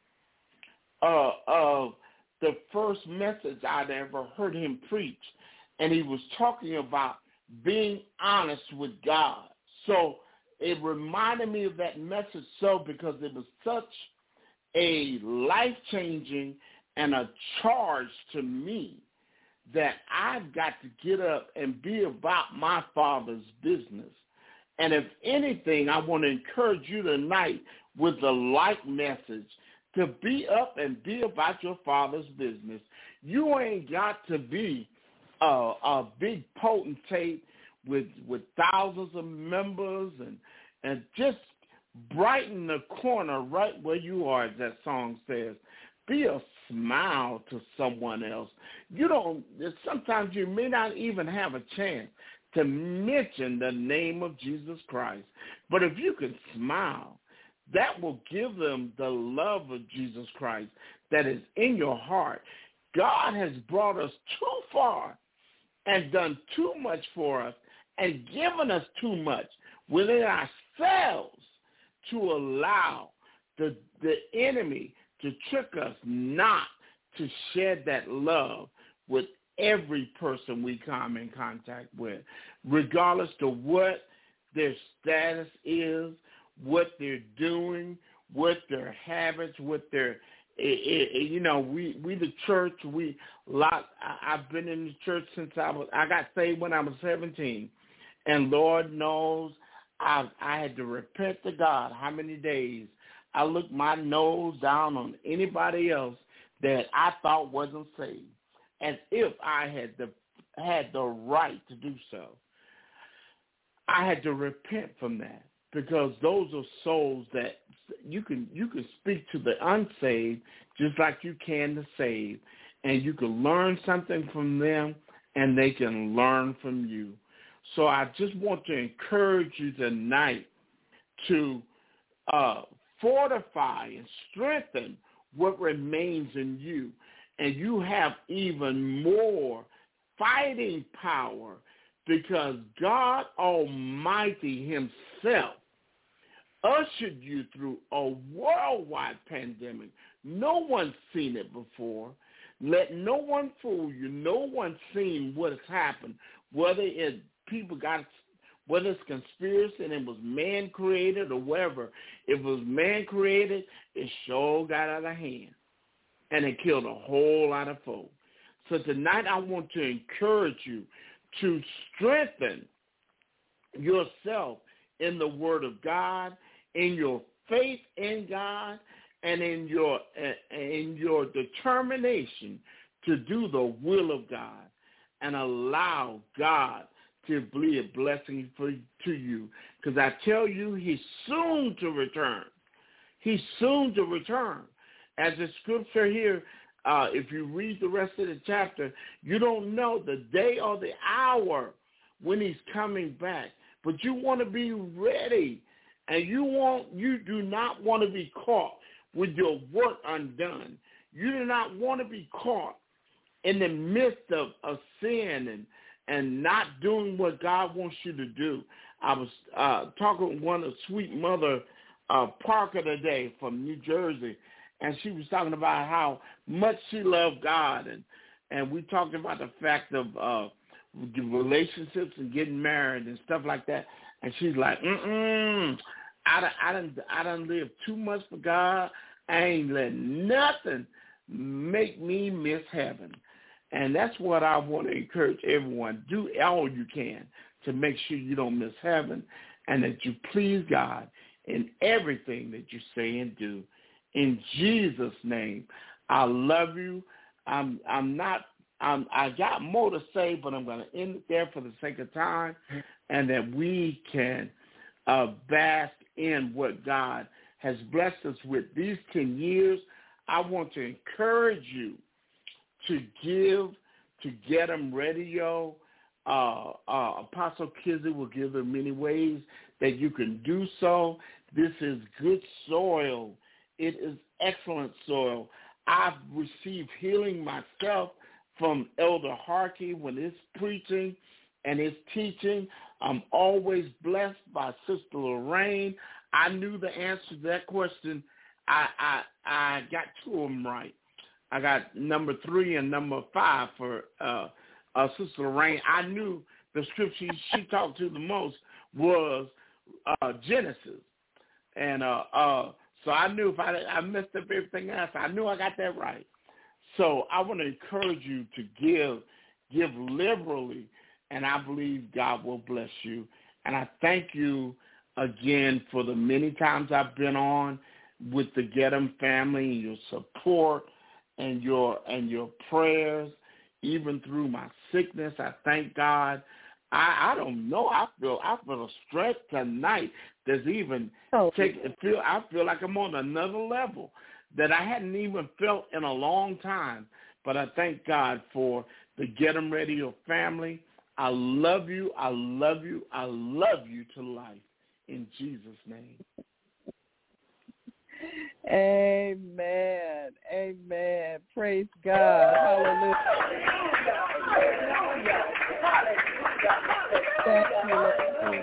of the first message I'd ever heard him preach. And he was talking about being honest with God. So it reminded me of that message because it was such a life-changing and a charge to me that I've got to get up and be about my Father's business. And if anything, I want to encourage you tonight with the like message to be up and be about your Father's business. You ain't got to be a big potentate with thousands of members and just brighten the corner right where you are, as that song says. Be a smile to someone else. Sometimes you may not even have a chance to mention the name of Jesus Christ. But if you can smile, that will give them the love of Jesus Christ that is in your heart. God has brought us too far and done too much for us and given us too much within ourselves to allow the enemy to trick us not to shed that love with every person we come in contact with, regardless of what their status is, what they're doing, what their habits, what their, we the church, I've been in the church since I got saved when I was 17, and Lord knows I had to repent to God how many days I looked my nose down on anybody else that I thought wasn't saved, as if I had the right to do so. I had to repent from that, because those are souls that you can speak to the unsaved just like you can the saved, and you can learn something from them, and they can learn from you. So I just want to encourage you tonight to fortify and strengthen what remains in you, and you have even more fighting power, because God Almighty himself ushered you through a worldwide pandemic. No one's seen it before. Let no one fool you. No one's seen what has happened, whether it's conspiracy and it was man-created or whatever. If it was man-created, it sure got out of hand, and it killed a whole lot of folks. So tonight I want to encourage you to strengthen yourself in the Word of God, in your faith in God, and in your determination to do the will of God and allow God to be a blessing to you. Because I tell you, he's soon to return. He's soon to return. As the scripture here, if you read the rest of the chapter, you don't know the day or the hour when he's coming back. But you want to be ready, and you do not want to be caught with your work undone. You do not want to be caught in the midst of sin and not doing what God wants you to do. I was talking with one of Sweet Mother Parker today from New Jersey, and she was talking about how much she loved God, and we talked about the fact of relationships and getting married and stuff like that. And she's like, I done lived too much for God. I ain't letting nothing make me miss heaven. And that's what I want to encourage everyone. Do all you can to make sure you don't miss heaven and that you please God in everything that you say and do. In Jesus' name, I love you. I got more to say, but I'm going to end it there for the sake of time, and that we can bask in what God has blessed us with these 10 years. I want to encourage you to give to Get 'em Radio. Apostle Kizzy will give there many ways that you can do so. This is good soil. It is excellent soil. I've received healing myself from Elder Harkey when it's preaching and his teaching. I'm always blessed by Sister Lorraine. I knew the answer to that question. I got two of them right. I got number 3 and number 5 for Sister Lorraine. I knew the scripture she talked to the most was Genesis. And so I knew if I messed up everything else, I knew I got that right. So I want to encourage you to give liberally, and I believe God will bless you. And I thank you again for the many times I've been on with the Get 'em family, and your support and your prayers, even through my sickness. I thank God. I don't know. I feel a strength tonight that's even I feel like I'm on another level that I hadn't even felt in a long time. But I thank God for the Get 'em Radio family. I love you. I love you. I love you to life. In Jesus' name. Amen. Amen. Praise God. Hallelujah. Thank you, Lord.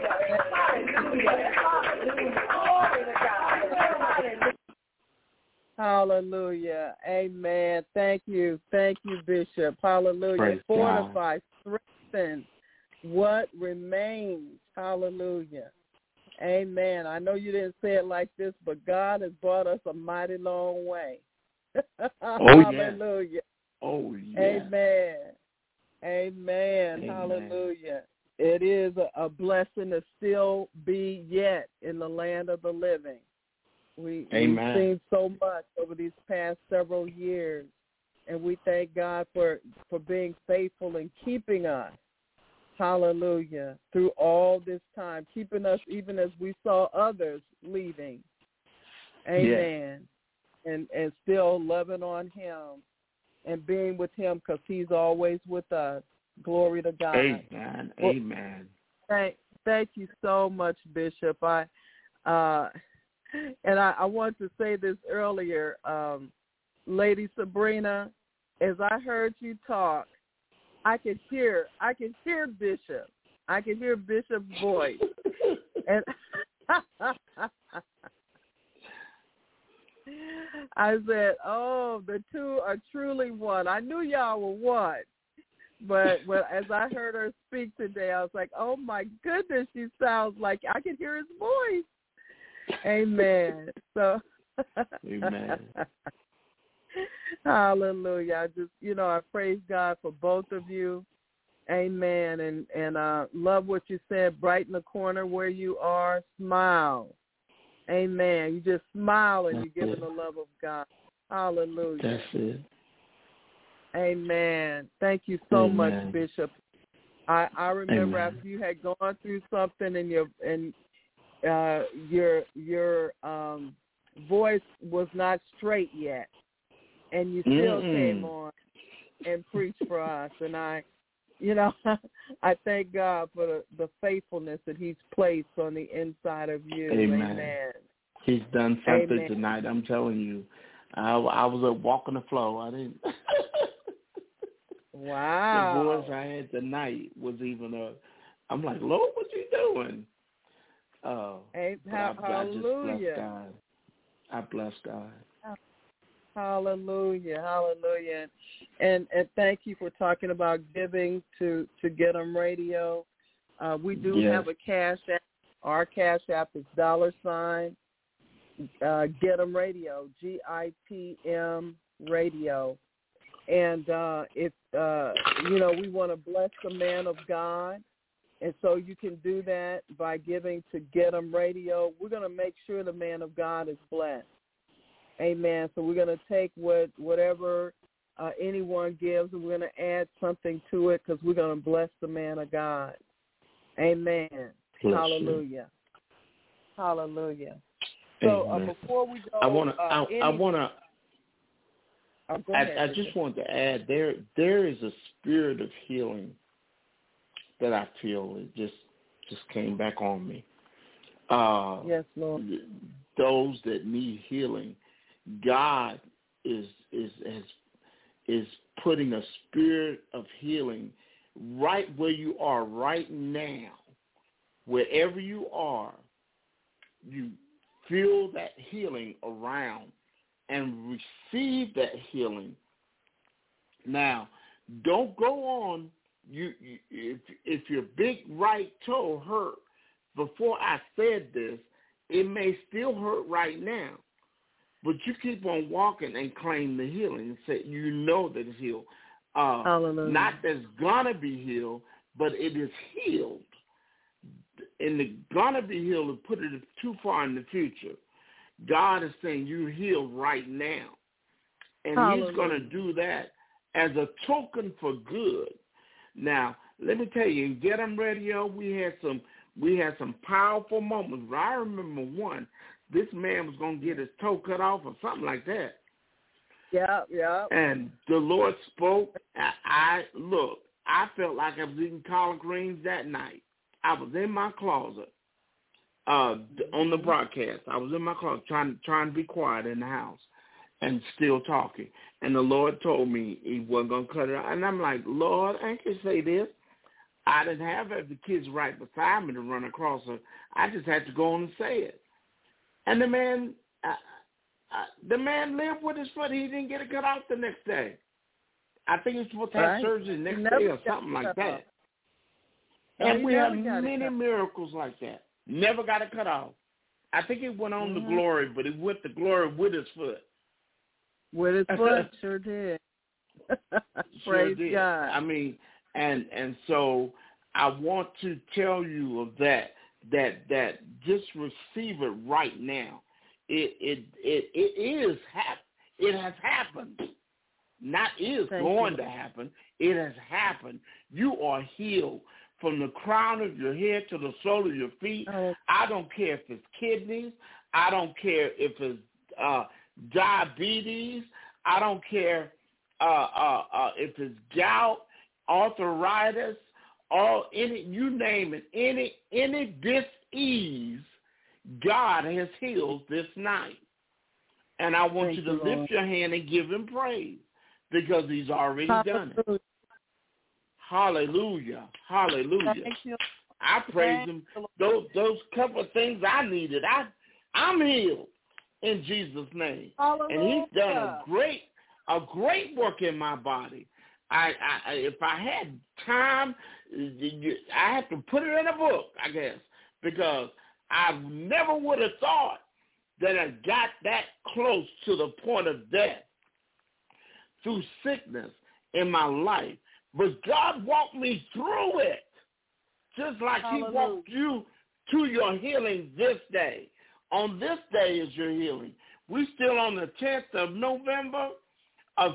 Hallelujah. Amen. Thank you. Thank you, Bishop. Hallelujah. Praise Fortify, strengthen what remains. Hallelujah. Amen. I know you didn't say it like this, but God has brought us a mighty long way. Hallelujah. Yeah. Oh, yeah. Amen. Amen. Hallelujah. It is a blessing to still be yet in the land of the living. We've seen so much over these past several years, and we thank God for being faithful and keeping us. Hallelujah. Through all this time, keeping us even as we saw others leaving. Amen. Yeah. And still loving on him and being with him because he's always with us. Glory to God. Amen. Well, amen. Thank you so much, Bishop. I wanted to say this earlier. Lady Sabrina, as I heard you talk, I could hear Bishop. I could hear Bishop's voice. And I said, oh, the two are truly one. I knew y'all were one. But as I heard her speak today, I was like, oh, my goodness, she sounds like I could hear his voice. Amen. So, amen. Hallelujah. I just, I praise God for both of you. Amen. And love what you said, brighten the corner where you are, smile. Amen. You just smile and That's you're giving it. the love of God. Hallelujah. That's it. Amen. Thank you so much, Amen. Bishop. I remember Amen. after you had gone through something and your voice was not straight yet, and you still came on and preached for us. And I thank God for the faithfulness that He's placed on the inside of you. Amen. He's done something Amen. tonight. I'm telling you. I was up walking the floor. I didn't. Wow. The voice I had tonight was even I'm like, Lord, what you doing? I just bless God. I bless God. Hallelujah, hallelujah. And thank you for talking about giving to Get 'em Radio. We do have a cash app. Our cash app is $, Get 'em Radio, GITM Radio. And if we want to bless the man of God, and so you can do that by giving to Get 'em Radio. We're going to make sure the man of God is blessed. Amen. So we're going to take whatever anyone gives, and we're going to add something to it because we're going to bless the man of God. Amen. Bless Hallelujah. You. Hallelujah. So before we go, I just want to add there is a spirit of healing that I feel it just came back on me. Yes, Lord. Those that need healing, God is putting a spirit of healing right where you are right now. Wherever you are, you feel that healing around and receive that healing. Now, don't go on. If your big right toe hurt before I said this, it may still hurt right now. But you keep on walking and claim the healing and say you know that it's healed. Not that it's going to be healed, but it is healed. And the going to be healed, to put it too far in the future. God is saying you're healed right now. And He's going to do that as a token for good. Now, let me tell you, in Get 'em Radio, we had some powerful moments. I remember one. This man was going to get his toe cut off or something like that. Yeah. And the Lord spoke. I felt like I was eating collard greens that night. I was in my closet on the broadcast. I was in my closet trying to be quiet in the house and still talking. And the Lord told me He wasn't going to cut it out. And I'm like, Lord, I can't say this. I didn't have the kids right beside me to run across her. I just had to go on and say it. And the man lived with his foot. He didn't get it cut off the next day. I think he was supposed to have surgery the next day or something like that. And we have many miracles like that. Never got it cut off. I think it went on to glory, but it went to glory with his foot. With his foot, sure did. Praise God. I mean, and so I want to tell you of that just receive it right now. It has happened. Not going to happen. It has happened. You are healed from the crown of your head to the sole of your feet. I don't care if it's kidneys. I don't care if it's diabetes. I don't care if it's gout, arthritis, you name it, any dis-ease, God has healed this night. And I want you to lift your hand and give Him praise because He's already done it. Hallelujah. Hallelujah. I praise Him. Those couple of things I needed, I'm healed in Jesus' name. Hallelujah. And He's done a great work in my body. If I had time, I had to put it in a book, I guess, because I never would have thought that I got that close to the point of death through sickness in my life. But God walked me through it, just like He walked you to your healing this day On this day is your healing. We still on the 10th of November of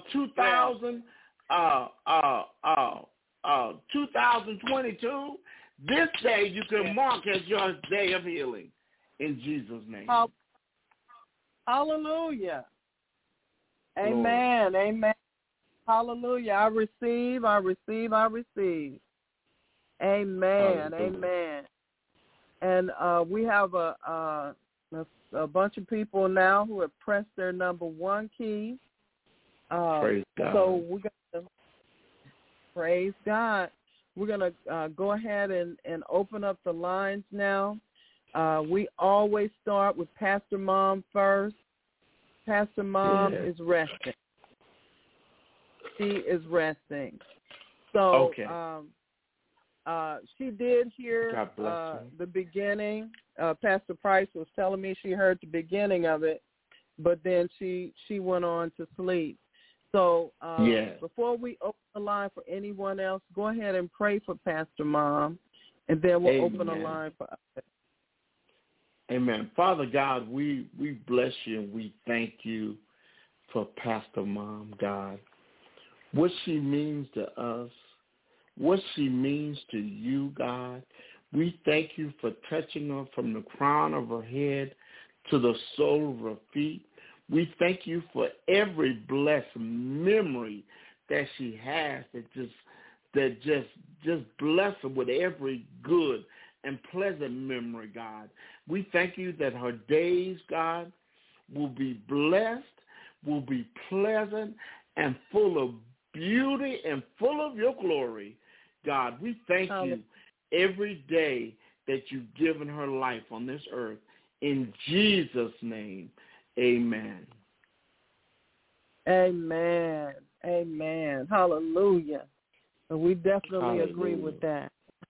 2022. This day you can mark as your day of healing in Jesus' name. Hallelujah. Amen. Lord. Amen. Hallelujah. I receive. Amen. Hallelujah. Amen. And we have a bunch of people now who have pressed their number 1 key. Praise God. So we're going to praise God. We're going to go ahead and open up the lines now. We always start with Pastor Mom first. Pastor Mom is resting. She is resting. So she did hear the beginning. Pastor Price was telling me she heard the beginning of it, but then she went on to sleep. So before we open the line for anyone else, go ahead and pray for Pastor Mom, and then we'll open the line for others. Amen. Father God, we bless you and we thank you for Pastor Mom, God. What she means to us, what she means to you, God. We thank you for touching her from the crown of her head to the sole of her feet. We thank you for every blessed memory that she has that just bless her with every good and pleasant memory, God. We thank you that her days, God, will be blessed, will be pleasant, and full of beauty and full of your glory. God, we thank you every day that you've given her life on this earth. In Jesus' name, amen. Amen. Amen. Hallelujah. And we definitely agree with that.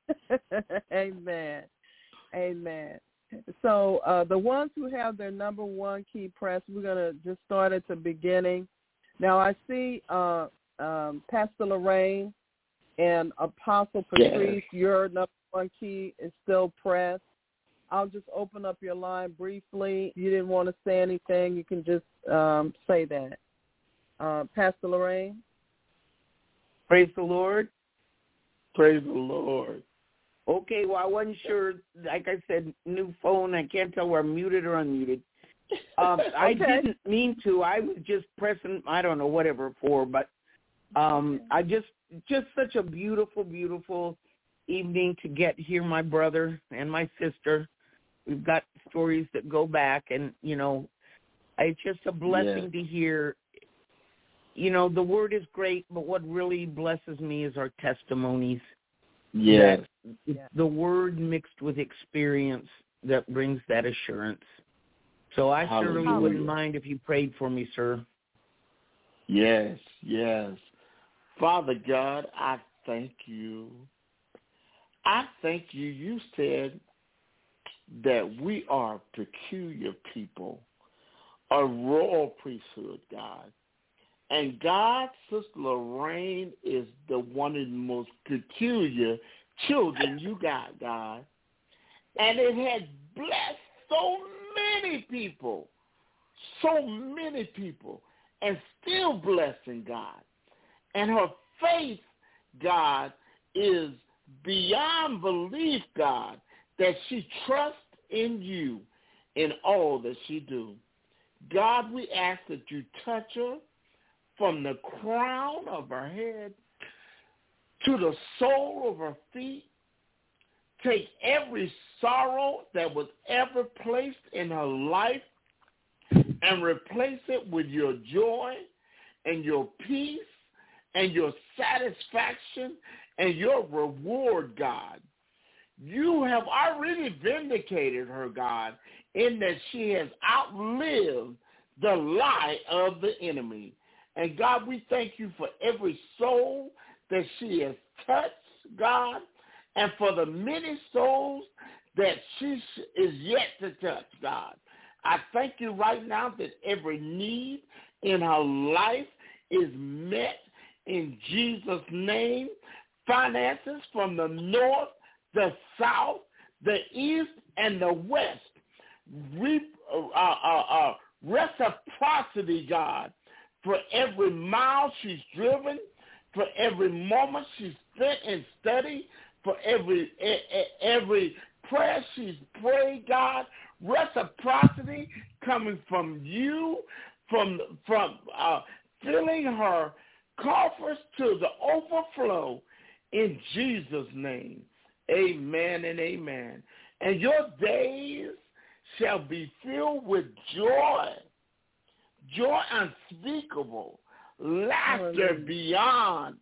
Amen. Amen. So the ones who have their number 1 key pressed, we're going to just start at the beginning. Now I see Pastor Lorraine and Apostle Patrice, your number 1 key is still pressed. I'll just open up your line briefly. If you didn't want to say anything, you can just say that. Pastor Lorraine? Praise the Lord. Praise the Lord. Okay, well, I wasn't sure. Like I said, new phone. I can't tell where I'm muted or unmuted. I didn't mean to. I was just pressing, I don't know, whatever for, but I just such a beautiful, beautiful evening to hear my brother and my sister. We've got stories that go back, and, it's just a blessing to hear. The word is great, but what really blesses me is our testimonies. Yes. The word mixed with experience that brings that assurance. So I certainly wouldn't mind if you prayed for me, sir. Yes, yes. Father God, I thank you. I thank you. You said that we are peculiar people, a royal priesthood, God. And God, Sister Lorraine is the one of the most peculiar children you got, God. And it has blessed so many people, and still blessing, God. And her faith, God, is beyond belief, God, that she trusts in you in all that she do. God, we ask that you touch her from the crown of her head to the sole of her feet. Take every sorrow that was ever placed in her life and replace it with your joy and your peace and your satisfaction and your reward, God. You have already vindicated her, God, in that she has outlived the lie of the enemy. And God, we thank you for every soul that she has touched, God, and for the many souls that she is yet to touch, God. I thank you right now that every need in her life is met in Jesus' name. Finances from the north, the south, the east, and the west reciprocity, God, for every mile she's driven, for every moment she's spent in study, for every prayer she's prayed, God. Reciprocity coming from you, from filling her coffers to the overflow in Jesus' name. Amen and amen. And your days shall be filled with joy unspeakable, laughter beyond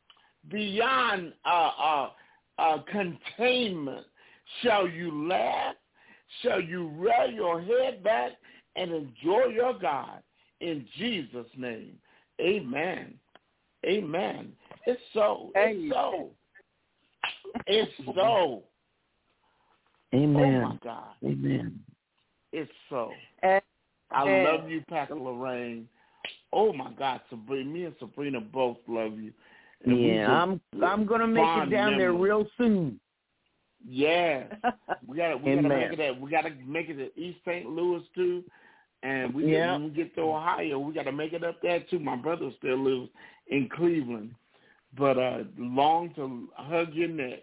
containment. Shall you laugh? Shall you rear your head back and enjoy your God in Jesus' name? Amen. Amen. It's so. It's so. It's so. Amen. Oh, my God. Amen. It's so. Amen. I love you, Pastor Lorraine. Oh, my God. Sabrina, me and Sabrina both love you. And yeah, I'm going to make it down there real soon. Yes. We gotta make it to East St. Louis too. And when we get to Ohio, we gotta make it up there too. My brother still lives in Cleveland. But long to hug your neck.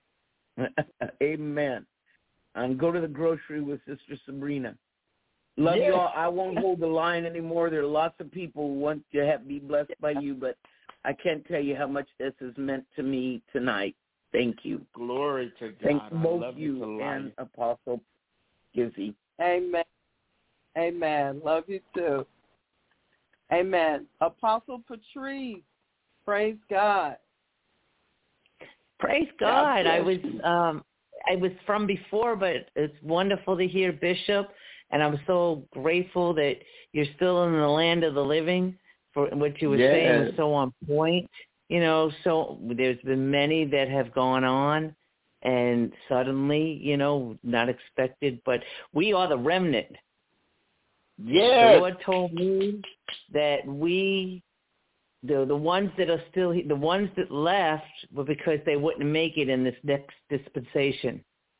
Amen. And go to the grocery with Sister Sabrina. Love you all. I won't hold the line anymore. There are lots of people who want to be blessed by you, but I can't tell you how much this has meant to me tonight. Thank you. Glory to God. Thank both you and Apostle Gizzy. Amen. Amen. Love you too. Amen. Apostle Patrice, praise God. Praise God. I was from before, but it's wonderful to hear Bishop, and I'm so grateful that you're still in the land of the living. For what you were saying was so on point. You know, so there's been many that have gone on and suddenly, not expected, but we are the remnant. Yeah. The Lord told me that the ones that are still, the ones that left were because they wouldn't make it in this next dispensation.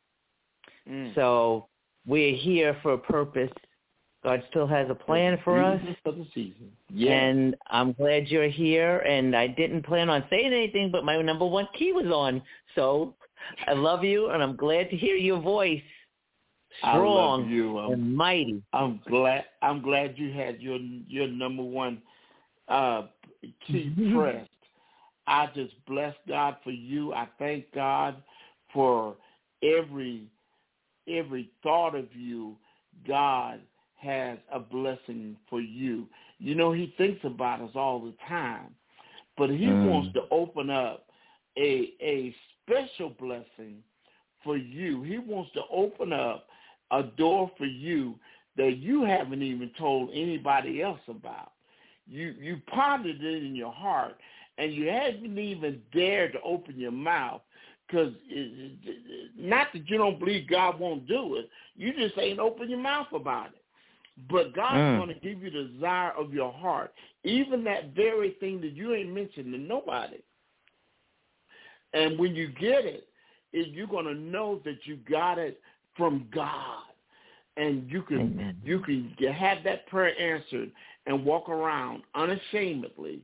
So we're here for a purpose. God still has a plan for us. For the season. And I'm glad you're here. And I didn't plan on saying anything, but my number one key was on. So I love you, and I'm glad to hear your voice. Strong I love you. and mighty. I'm glad you had your number one key pressed. I just bless God for you. I thank God for every thought of you. God has a blessing for you. He thinks about us all the time, but he wants to open up a special blessing for you. He wants to open up a door for you that you haven't even told anybody else about. You pondered it in your heart, and you hadn't even dared to open your mouth, because not that you don't believe God won't do it. You just ain't open your mouth about it. But God's going to give you the desire of your heart, even that very thing that you ain't mentioned to nobody. And when you get it, you're going to know that you got it from God. And you can have that prayer answered and walk around unashamedly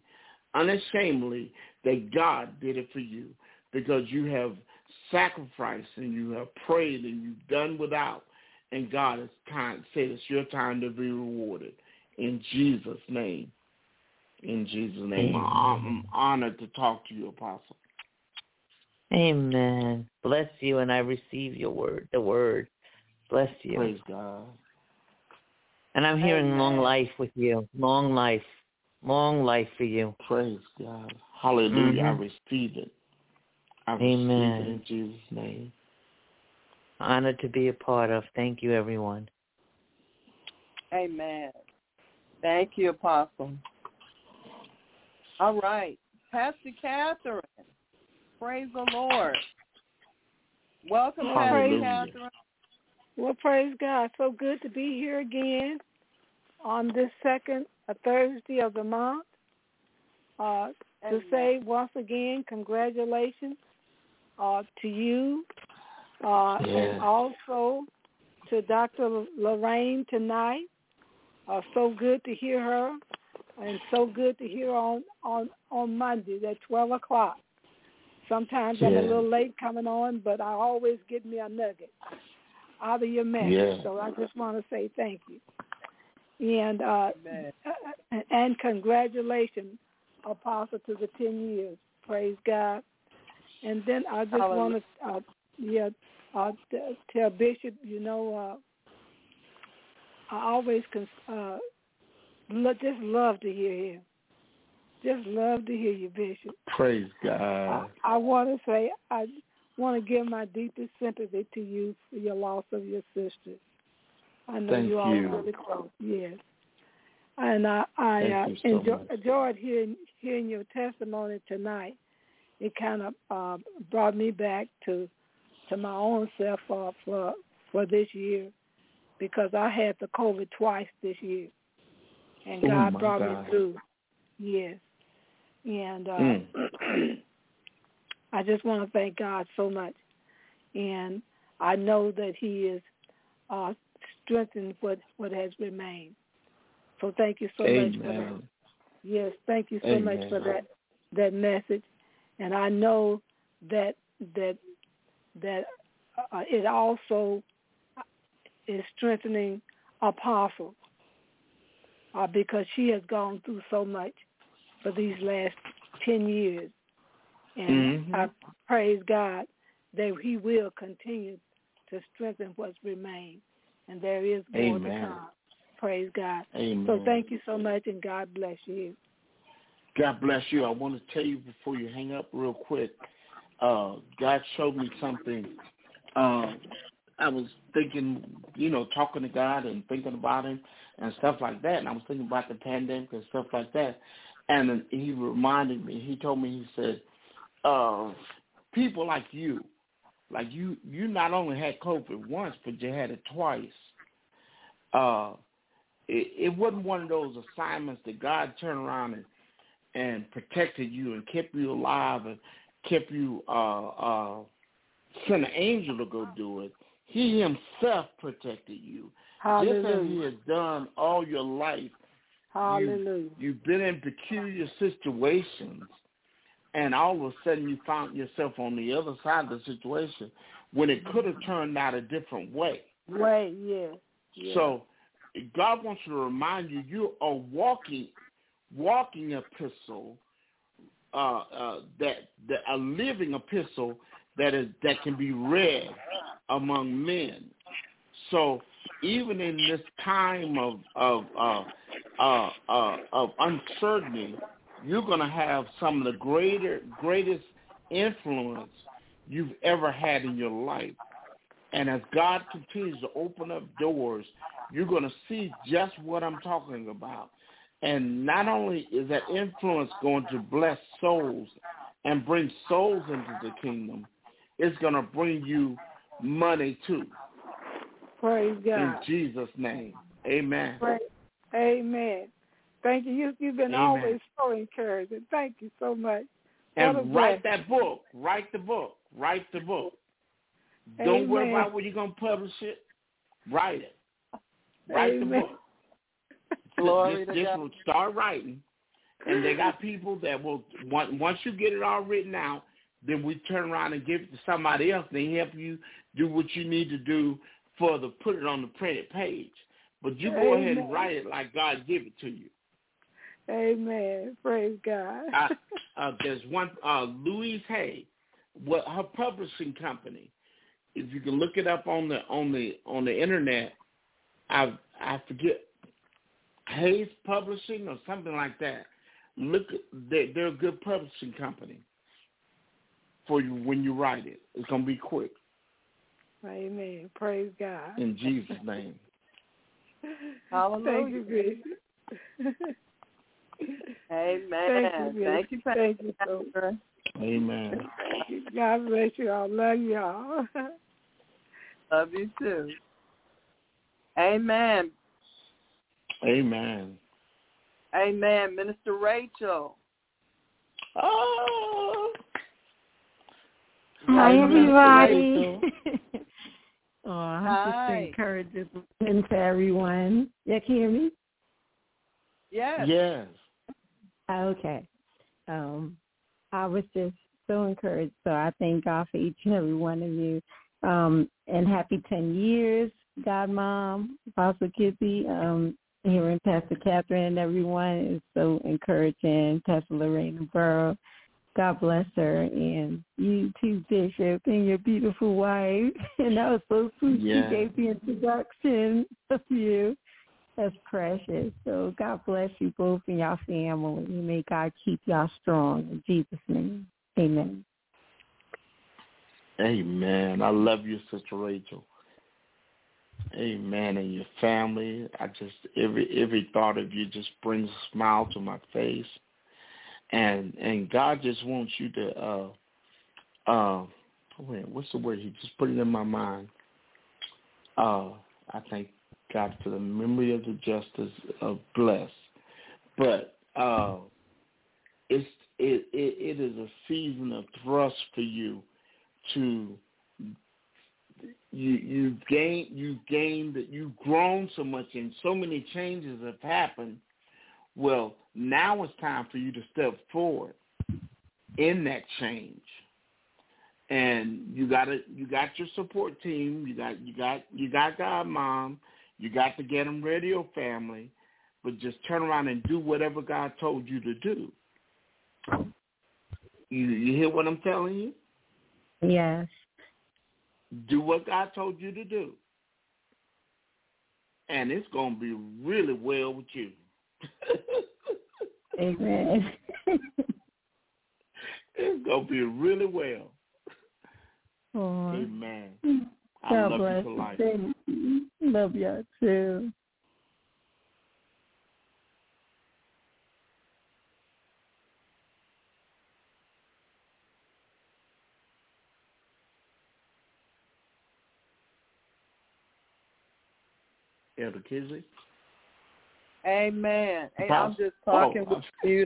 that God did it for you, because you have sacrificed and you have prayed and you've done without. And God has said it's your time to be rewarded. In Jesus' name. In Jesus' name. I'm honored to talk to you, Apostle. Amen. Bless you, and I receive your word, the word. Bless you. Praise God. And I'm hearing long life with you. Long life. Long life for you. Praise God. Hallelujah. I receive it. I receive it in Jesus' name. Honored to be a part of. Thank you, everyone. Amen. Thank you, Apostle. All right. Pastor Catherine, praise the Lord. Welcome, Pastor Catherine. Well, praise God. So good to be here again on this second Thursday of the month. To say once again, congratulations to you. And also to Dr. Lorraine tonight. So good to hear her, and so good to hear on Mondays at 12 o'clock. Sometimes I'm a little late coming on, but I always get me a nugget out of your message. Yeah. So I just want to say thank you. And congratulations, Apostle, to the 10 years. Praise God. And then I just want to tell Bishop, I always just love to hear him. Just love to hear you, Bishop. Praise God. I want to say, I want to give my deepest sympathy to you for your loss of your sister. I know you all are really close. Yes. And I enjoyed hearing your testimony tonight. It kind of brought me back to my own self for this year, because I had the COVID twice this year, and God brought me through. Yes. And I just want to thank God so much. And I know that he is strengthened what has remained. So thank you so much for that. Yes, thank you so much for that message. And I know that it also is strengthening Apostle, because she has gone through so much for these last 10 years. And I praise God that he will continue to strengthen what's remained. And there is more to come. Praise God. Amen. So thank you so much, and God bless you. God bless you. I want to tell you before you hang up real quick, God showed me something. I was thinking, talking to God and thinking about him and stuff like that. And I was thinking about the pandemic and stuff like that. And then he reminded me, he told me, he said, people like you not only had COVID once, but you had it twice. It wasn't one of those assignments that God turned around and protected you and kept you alive and kept you, sent an angel to go do it. He himself protected you. Hallelujah. Just as he has done all your life. Hallelujah. You've been in peculiar situations, and all of a sudden you found yourself on the other side of the situation when it could have turned out a different way. Right, yeah. So God wants to remind you, you are walking epistle, that a living epistle that can be read among men. So even in this time of uncertainty, you're going to have some of the greatest influence you've ever had in your life. And as God continues to open up doors, you're going to see just what I'm talking about. And not only is that influence going to bless souls and bring souls into the kingdom, it's going to bring you money too. Praise God. In Jesus' name. Amen. Amen. Thank you. You've been always so encouraging. Thank you so much. And write that book. Write the book. Don't worry about where you're going to publish it. Write it. Write the book. Glory just to God. Will start writing. And they got people that will, once you get it all written out, then we turn around and give it to somebody else. They help you do what you need to do put it on the printed page. But you go ahead and write it like God give it to you. Amen. Praise God. There's one, Louise Hay, her publishing company. If you can look it up on the internet, I forget, Hayes Publishing or something like that. They're a good publishing company for you when you write it. It's gonna be quick. Amen. Praise God. In Jesus' name. Hallelujah. Thank you, Bishop. Amen. Thank you, so much. Amen. God bless you all. Love y'all. Love you too. Amen. Amen. Amen. Minister Rachel. Hi, everybody. I'm just encouraging to everyone. You can hear me? Yes. Yes. Okay. I was just so encouraged. So I thank God for each and every one of you. And happy 10 years, Godmom, Apostle Kizzy, hearing Pastor Catherine and everyone is so encouraging. Pastor Lorraine Burrow, God bless her, and you too, Bishop, and your beautiful wife. And that was so sweet. Yeah. She gave the introduction of you. That's precious. So God bless you both and your family. And may God keep y'all strong in Jesus' name. Amen. Amen. I love you, Sister Rachel. Amen. And your family. I just every thought of you just brings a smile to my face. And God just wants you to what's the word? He just put it in my mind. I thank God for the memory of the justice of bless. But it is a season of thrust for you to you've grown so much and so many changes have happened. Well, now it's time for you to step forward in that change. And you got your support team, you got Godmom, you got the Get 'em Radio family, but just turn around and do whatever God told you to do. You hear what I'm telling you? Yes. Do what God told you to do. And it's going to be really well with you. Amen. It's going to be really well. Oh. Amen. God love bless you for life. You. Love you too. Elder Kizzy? Amen. Hey, I'm just talking with you.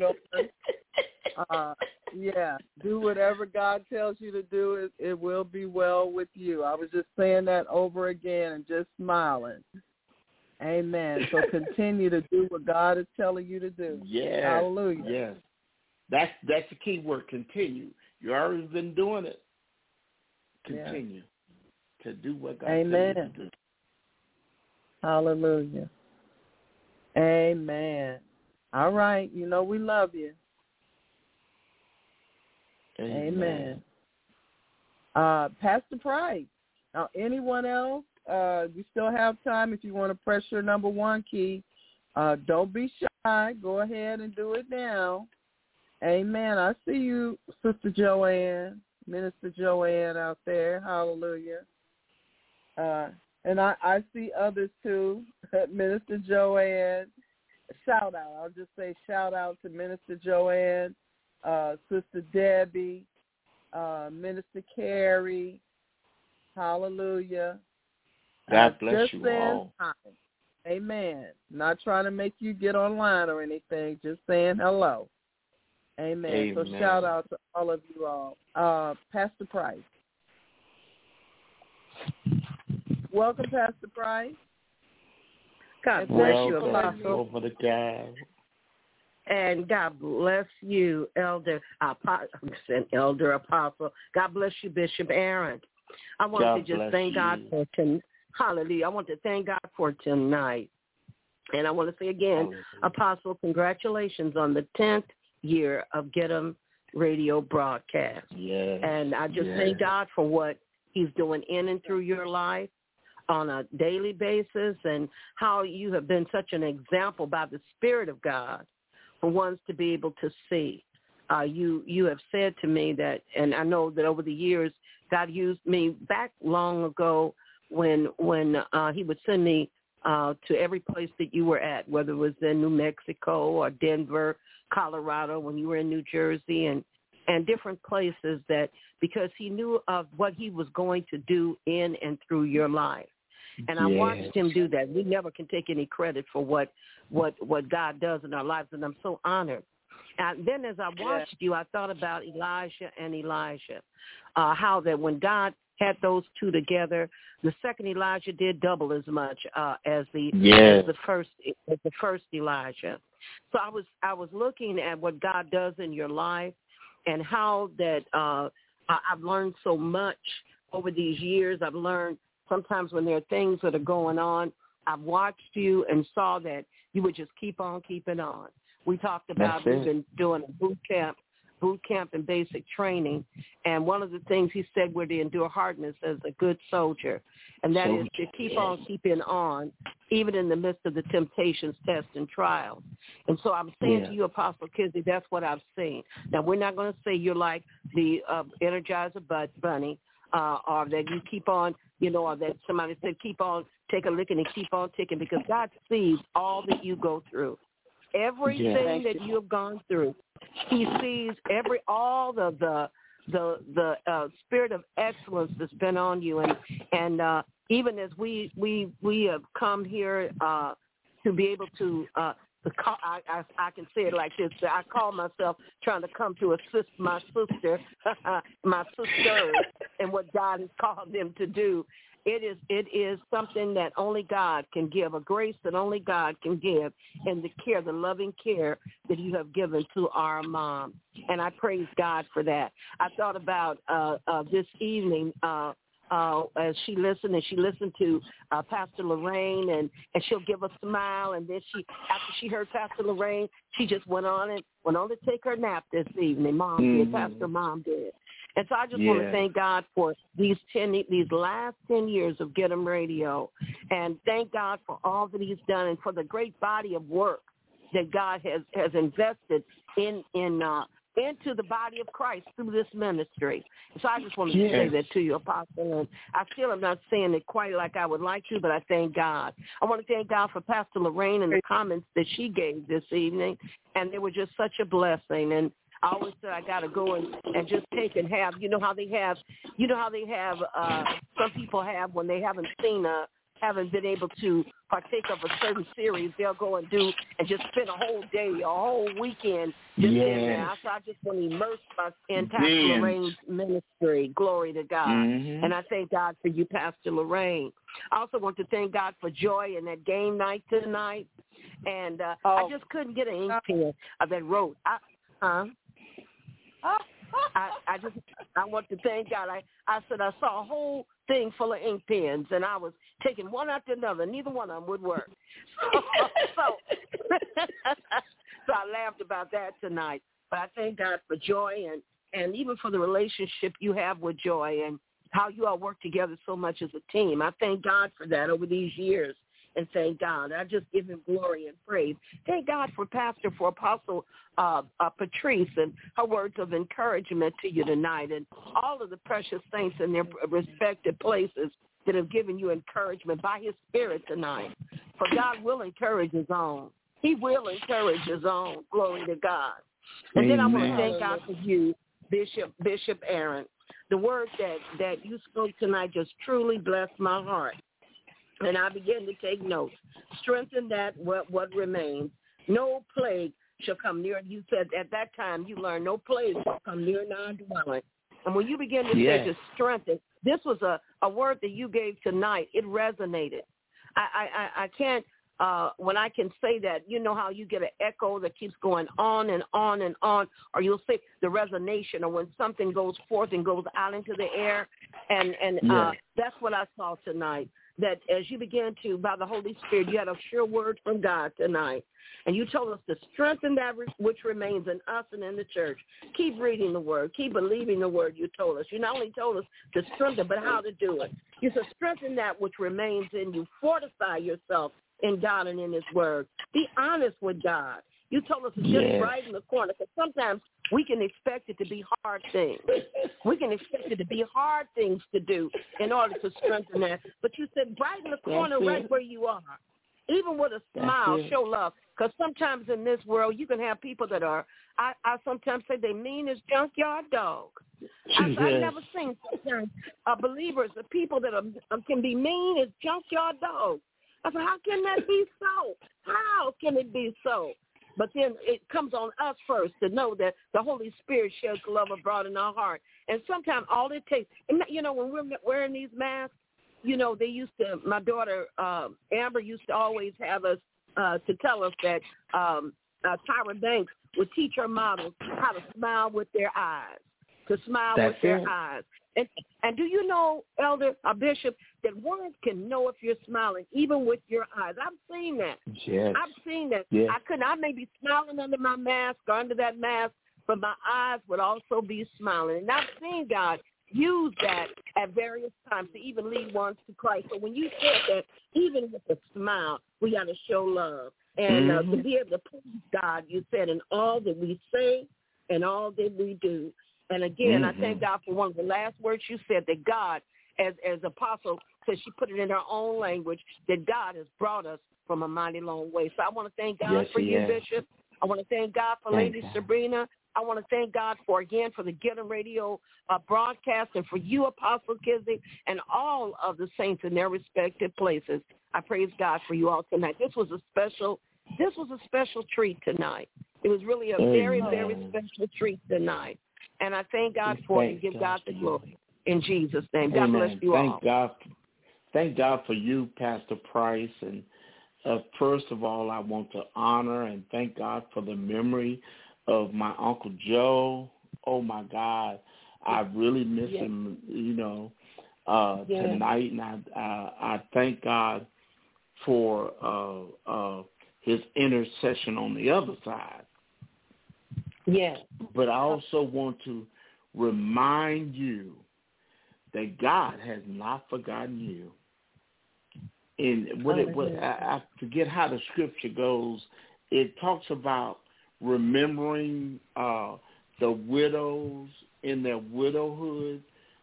Yeah, do whatever God tells you to do. It will be well with you. I was just saying that over again and just smiling. Amen. So continue to do what God is telling you to do. Yes. Hallelujah. Yes. That's the key word, continue. You already been doing it. Continue to do what God tells you to do. Hallelujah. Amen. All right. You know we love you. Amen. Pastor Price. Now, anyone else? We still have time if you want to press your number one key. Don't be shy. Go ahead and do it now. Amen. I see you, Sister Joanne, Minister Joanne out there. Hallelujah. And I see others too. Minister Joanne. Shout out. I'll just say shout out to Minister Joanne, Sister Debbie, Minister Carrie. Hallelujah. God bless you all. Hi. Amen. Not trying to make you get online or anything, just saying hello. Amen. Amen. So shout out to all of you all. Pastor Price. Welcome, Pastor Price. God bless you, Apostle. Over to God. And God bless you, Elder Apostle. God bless you, Bishop Aaron. I want to just thank God for hallelujah. I want to thank God for tonight. And I want to say again, Apostle, congratulations on the 10th year of Get 'em Radio broadcast. Yes. And I just thank God for what he's doing in and through your life on a daily basis, and how you have been such an example by the Spirit of God for ones to be able to see. You have said to me that, and I know that over the years, God used me back long ago when he would send me to every place that you were at, whether it was in New Mexico or Denver, Colorado, when you were in New Jersey, and different places, that because he knew of what he was going to do in and through your life. And I watched him do that. We never can take any credit for what God does in our lives, and I'm so honored. And then as I watched you, I thought about Elijah and Elijah, how that when God had those two together. The second Elijah did double as much as the first Elijah. So I was looking at what God does in your life and how that I've learned so much over these years. I've learned sometimes when there are things that are going on, I've watched you and saw that you would just keep on keeping on. We talked about we've been doing a boot camp and basic training, and one of the things he said we're to endure hardness as a good soldier, and that is to keep on keeping on, even in the midst of the temptations, tests, and trials. And so I'm saying to you, Apostle Kizzy, that's what I've seen. Now, we're not going to say you're like the Energizer Bunny, or that you keep on, or that somebody said keep on, take a licking and keep on ticking, because God sees all that you go through. Everything that you have gone through, he sees all the spirit of excellence that's been on you, and even as we have come here to be able to I can say it like this. I call myself trying to come to assist my sister, my sisters, and what God has called them to do. It is something that only God can give, a grace that only God can give, and the loving care that you have given to our mom. And I praise God for that. I thought about this evening as she listened to Pastor Lorraine, and she'll give a smile, and then after she heard Pastor Lorraine, she just went on to take her nap this evening. Mom did, Pastor Mom did. And so I just want to thank God for these last 10 years of Get 'em Radio, and thank God for all that he's done and for the great body of work that God has invested into the body of Christ through this ministry. So I just wanted to say that to you, Apostle. And I still am not saying it quite like I would like to, but I thank God. I want to thank God for Pastor Lorraine and the comments that she gave this evening, and they were just such a blessing. And I always said I got to go and just take and have, how they have, some people have when they haven't been able to partake of a certain series, they'll go and just spend a whole day, a whole weekend just in there. So I just want to immerse myself in Pastor Lorraine's ministry. Glory to God. And I thank God for you, Pastor Lorraine. I also want to thank God for Joy and that game night tonight. And I just couldn't get an ink pen that wrote. I want to thank God. I said I saw a whole thing full of ink pens, and I was taking one after another. Neither one of them would work. So I laughed about that tonight. But I thank God for Joy and even for the relationship you have with Joy and how you all work together so much as a team. I thank God for that over these years. And thank God. I just give him glory and praise. Thank God for Apostle Patrice and her words of encouragement to you tonight, and all of the precious saints in their respective places that have given you encouragement by his Spirit tonight. For God will encourage his own. He will encourage his own. Glory to God. And then I want to thank God for you, Bishop Aaron. The word that you spoke tonight just truly blessed my heart. And I began to take notes. Strengthen that what remains. No plague shall come near. You said at that time you learned no plague shall come near our dwelling. And when you begin to say to strengthen, this was a word that you gave tonight. It resonated. I can't, when I can say that, you know how you get an echo that keeps going on and on and on, or you'll say the resonation, or when something goes forth and goes out into the air. And that's what I saw tonight. That as you began to, by the Holy Spirit, you had a sure word from God tonight. And you told us to strengthen that which remains in us and in the church. Keep reading the word. Keep believing the word you told us. You not only told us to strengthen, but how to do it. You said strengthen that which remains in you. Fortify yourself in God and in his word. Be honest with God. You told us to just brighten the corner, because sometimes we can expect it to be hard things. We can expect it to be hard things to do in order to strengthen that. But you said brighten the corner right where you are. Even with a smile, show love. Because sometimes in this world, you can have people that are, I sometimes say they mean as junkyard dogs. I've never seen sometimes believers, the people that can be mean as junkyard dogs. I said, how can that be so? How can it be so? But then it comes on us first to know that the Holy Spirit sheds love abroad in our heart. And sometimes all it takes, and when we're wearing these masks, they used to, my daughter Amber used to always have us to tell us that Tyra Banks would teach her models how to smile with their eyes, eyes. And do you know, Elder, Bishop, that words can know if you're smiling, even with your eyes? I've seen that. Yes. I've seen that. Yes. I may be smiling under my mask or under that mask, but my eyes would also be smiling. And I've seen God use that at various times to even lead ones to Christ. So when you said that, even with a smile, we got to show love. And to be able to please God, you said, in all that we say and all that we do. And again, I thank God for one of the last words you said, that God, as Apostle said, she put it in her own language, that God has brought us from a mighty long way. So I want to thank God for you, Bishop. I want to thank God for Lady Sabrina. I want to thank God for the Gillen Radio broadcast, and for you, Apostle Kizzy, and all of the saints in their respective places. I praise God for you all tonight. This was a special treat tonight. It was really a very, very special treat tonight. And I thank God for it and give God the glory. In Jesus' name. God bless you all. Thank God for you, Pastor Price. And first of all, I want to honor and thank God for the memory of my Uncle Joe. Oh, my God. I really miss him, tonight. And I thank God for his intercession on the other side. Yes. But I also want to remind you that God has not forgotten you. And I forget how the scripture goes. It talks about remembering the widows in their widowhood.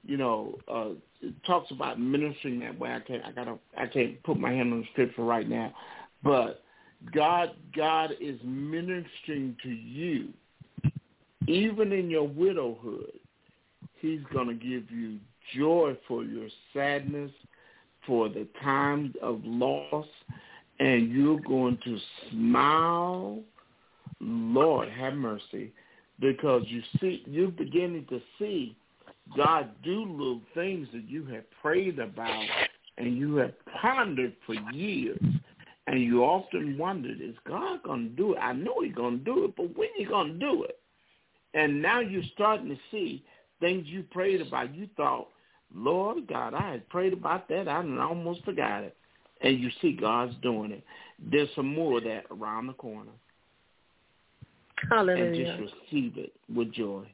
It talks about ministering that way. I can't put my hand on the scripture right now, but God is ministering to you. Even in your widowhood, he's going to give you joy for your sadness, for the times of loss, and you're going to smile. Lord, have mercy, because you're beginning to see God do little things that you have prayed about and you have pondered for years. And you often wondered, is God going to do it? I know he's going to do it, but when are you going to do it? And now you're starting to see things you prayed about. You thought, Lord God, I had prayed about that. I almost forgot it. And you see God's doing it. There's some more of that around the corner. Hallelujah. And just receive it with joy.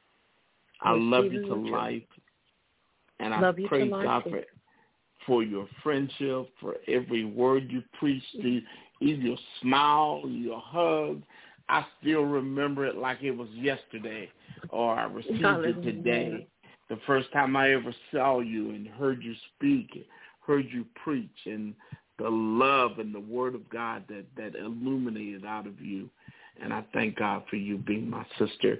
I love you to life. And I praise God for your friendship, for every word you preached, even your smile, your hug. I still remember it like it was yesterday, or I received it today. The first time I ever saw you and heard you speak, heard you preach, and the love and the word of God that illuminated out of you. And I thank God for you being my sister.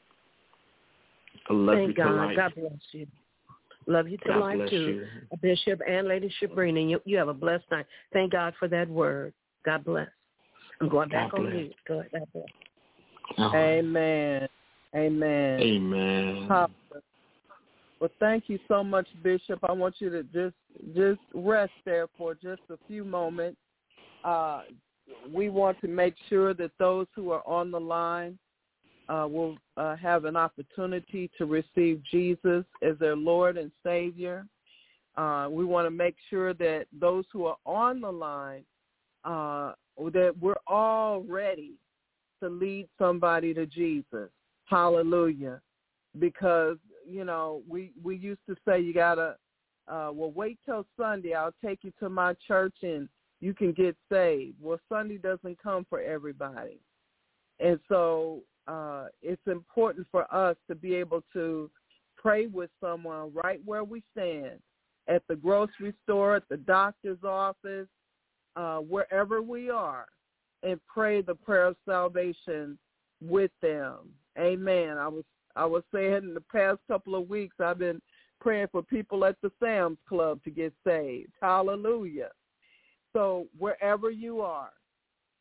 I love you to life. God bless you. Love you to life too, Bishop and Lady Sabrina. You have a blessed night. Thank God for that word. God bless. I'm going back on mute. Go ahead. God bless. Amen. Amen. Amen. Well, thank you so much, Bishop. I want you to just rest there for just a few moments. We want to make sure that those who are on the line will have an opportunity to receive Jesus as their Lord and Savior. We want to make sure that those who are on the line, that we're all ready to lead somebody to Jesus. Hallelujah. Because, we used to say you got to, wait till Sunday. I'll take you to my church and you can get saved. Well, Sunday doesn't come for everybody. And so it's important for us to be able to pray with someone right where we stand, at the grocery store, at the doctor's office, wherever we are, and pray the prayer of salvation with them. Amen. I was saying in the past couple of weeks, I've been praying for people at the Sam's Club to get saved. Hallelujah. So wherever you are,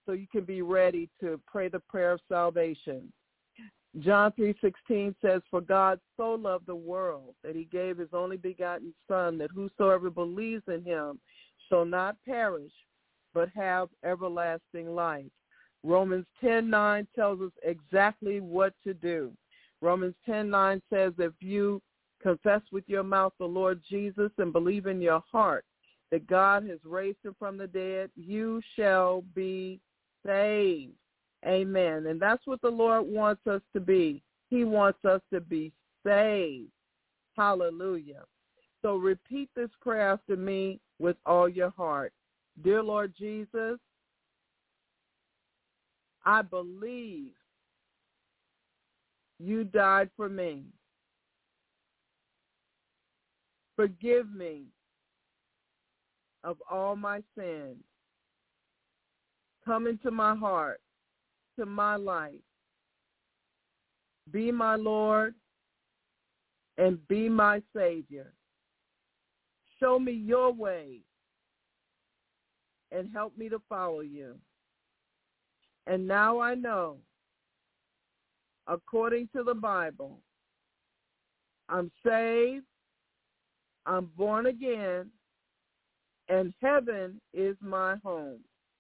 so you can be ready to pray the prayer of salvation. John 3:16 says, "For God so loved the world that he gave his only begotten Son, that whosoever believes in him shall not perish, but have everlasting life." Romans 10:9 tells us exactly what to do. Romans 10:9 says, if you confess with your mouth the Lord Jesus and believe in your heart that God has raised him from the dead, you shall be saved. Amen. And that's what the Lord wants us to be. He wants us to be saved. Hallelujah. So repeat this prayer after me with all your heart. Dear Lord Jesus, I believe you died for me. Forgive me of all my sins. Come into my heart, to my life. Be my Lord and be my Savior. Show me your way and help me to follow you. And now I know, according to the Bible, I'm saved, I'm born again, and heaven is my home.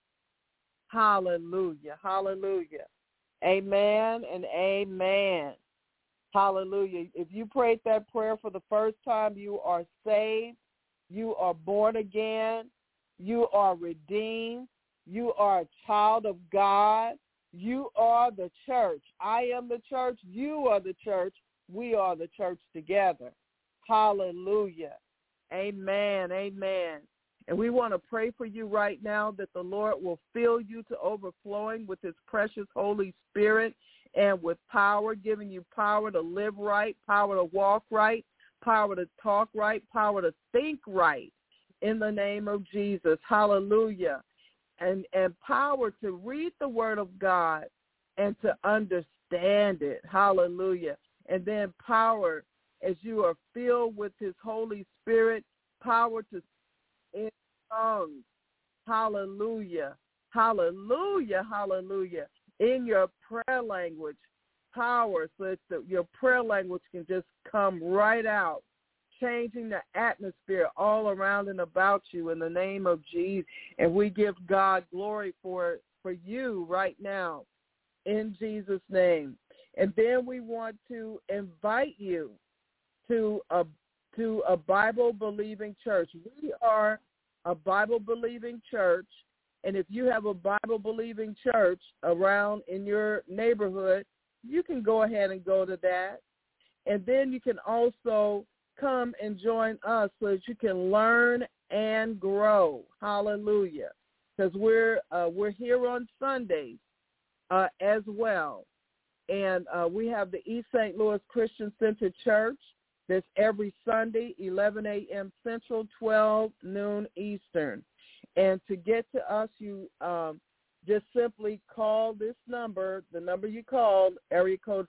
Hallelujah, hallelujah. Amen and amen. Hallelujah. If you prayed that prayer for the first time, you are saved, you are born again, you are redeemed, you are a child of God, you are the church. I am the church, you are the church, we are the church together. Hallelujah. Amen, amen. And we want to pray for you right now that the Lord will fill you to overflowing with his precious Holy Spirit and with power, giving you power to live right, power to walk right, power to talk right, power to think right in the name of Jesus. Hallelujah. And power to read the word of God and to understand it. Hallelujah. And then power as you are filled with his Holy Spirit, power to in tongues. Hallelujah. Hallelujah. Hallelujah. In your prayer language, power so that your prayer language can just come right out, changing the atmosphere all around and about you in the name of Jesus. And we give God glory for you right now in Jesus' name. And then we want to invite you to a Bible-believing church. We are a Bible-believing church, and if you have a Bible-believing church around in your neighborhood, you can go ahead and go to that. And then you can also come and join us so that you can learn and grow. Hallelujah. Because we're here on Sundays as well. And we have the East St. Louis Christian Center Church. That's every Sunday, 11 a.m. Central, 12 noon Eastern. And to get to us, you just simply call this number, the number you called, area code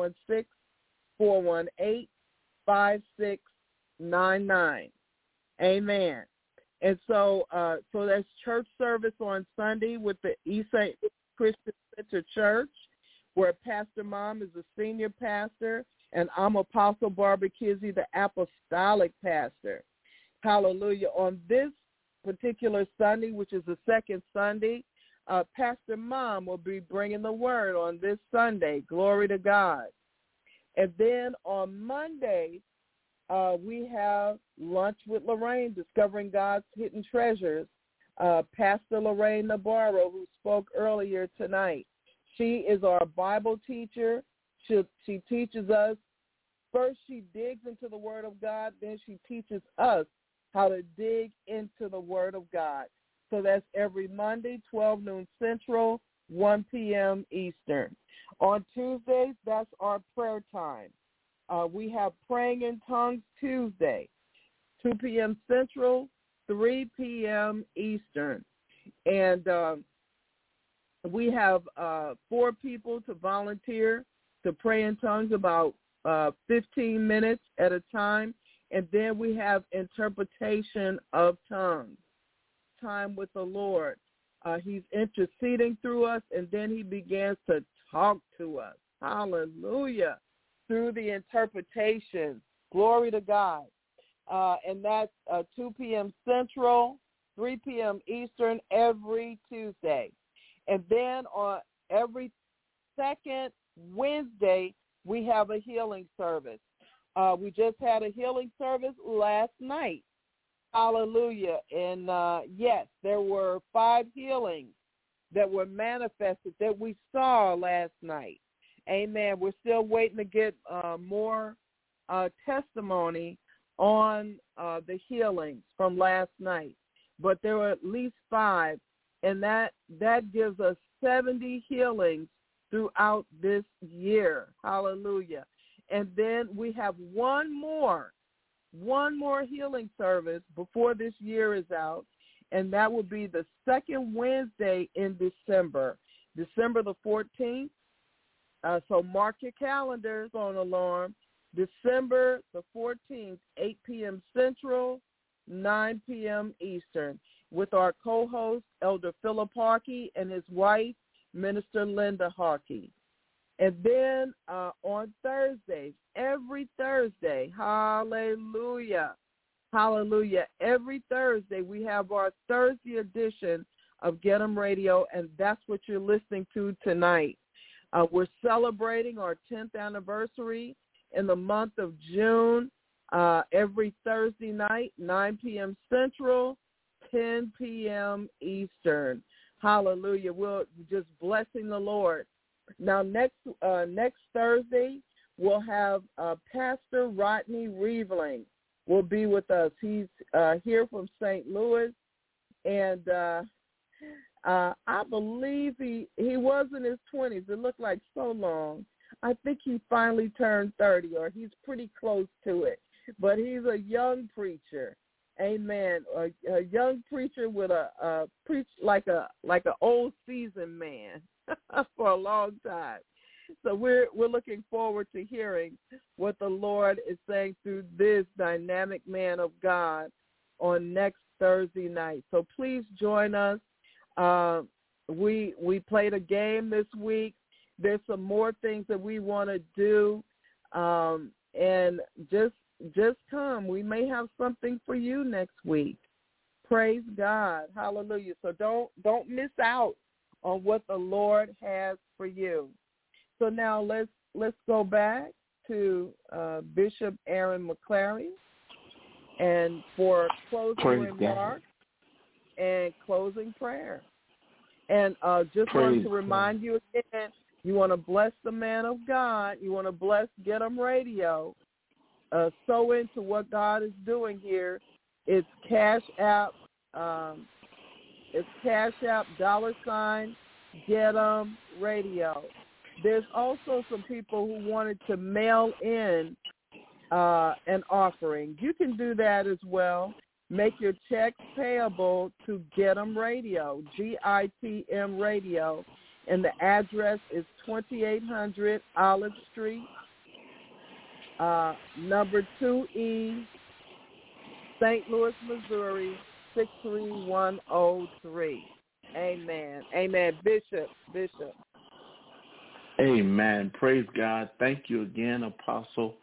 516-418-5699. Amen. And so that's church service on Sunday with the East St. Christian Center Church, where Pastor Mom is the senior pastor, and I'm Apostle Barbara Kizzy, the apostolic pastor. Hallelujah. On this particular Sunday, which is the second Sunday, Pastor Mom will be bringing the word on this Sunday. Glory to God. And then on Monday, we have Lunch with Lorraine, Discovering God's Hidden Treasures. Pastor Lorraine Navarro, who spoke earlier tonight. She is our Bible teacher. She teaches us. First, she digs into the Word of God. Then she teaches us how to dig into the Word of God. So that's every Monday, 12 noon Central, 1 p.m. Eastern. On Tuesdays, that's our prayer time. We have Praying in Tongues Tuesday, 2 p.m. Central, 3 p.m. Eastern. And we have 4 people to volunteer to pray in tongues about 15 minutes at a time. And then we have interpretation of tongues, time with the Lord. He's interceding through us, and then he begins to talk to us. Hallelujah. Through the interpretation. Glory to God. And that's 2 p.m. Central, 3 p.m. Eastern every Tuesday. And then on every second Wednesday, we have a healing service. We just had a healing service last night. Hallelujah. And yes, there were 5 healings that were manifested that we saw last night. Amen. We're still waiting to get more testimony on the healings from last night. But there were at least 5, and that gives us 70 healings throughout this year. Hallelujah. And then we have one more healing service before this year is out, and that will be the second Wednesday in December the 14th. So mark your calendars on alarm. December the 14th, 8 p.m. Central, 9 p.m. Eastern, with our co-host, Elder Philip Harkey, and his wife, Minister Linda Harkey. And then on Thursdays, every Thursday, hallelujah, every Thursday we have our Thursday edition of Get 'em Radio, and that's what you're listening to tonight. We're celebrating our 10th anniversary in the month of June, every Thursday night, 9 p.m. Central, 10 p.m. Eastern. Hallelujah. We're just blessing the Lord. Now, next Thursday, we'll have Pastor Rodney Reveling will be with us. He's here from St. Louis, and I believe he was in his 20s. It looked like so long. I think he finally turned 30, or he's pretty close to it. But he's a young preacher. Amen. A young preacher with a preach like an old seasoned man for a long time. So we're looking forward to hearing what the Lord is saying through this dynamic man of God on next Thursday night. So please join us. We played a game this week. There's some more things that we want to do, and just come. We may have something for you next week. Praise God. Hallelujah. So don't miss out on what the Lord has for you. So now let's go back to Bishop Aaron McClary and for closing remarks and closing prayer. And just want to remind you again, you want to bless the man of God. You want to bless Get 'em Radio. Sow into what God is doing here. It's Cash App. It's Cash App $ Get 'em Radio. There's also some people who wanted to mail in an offering. You can do that as well. Make your check payable to Get 'em Radio, GITM Radio, and the address is 2800 Olive Street, number 2E, St. Louis, Missouri, 63103. Amen. Amen. Bishop. Amen. Praise God. Thank you again, Apostle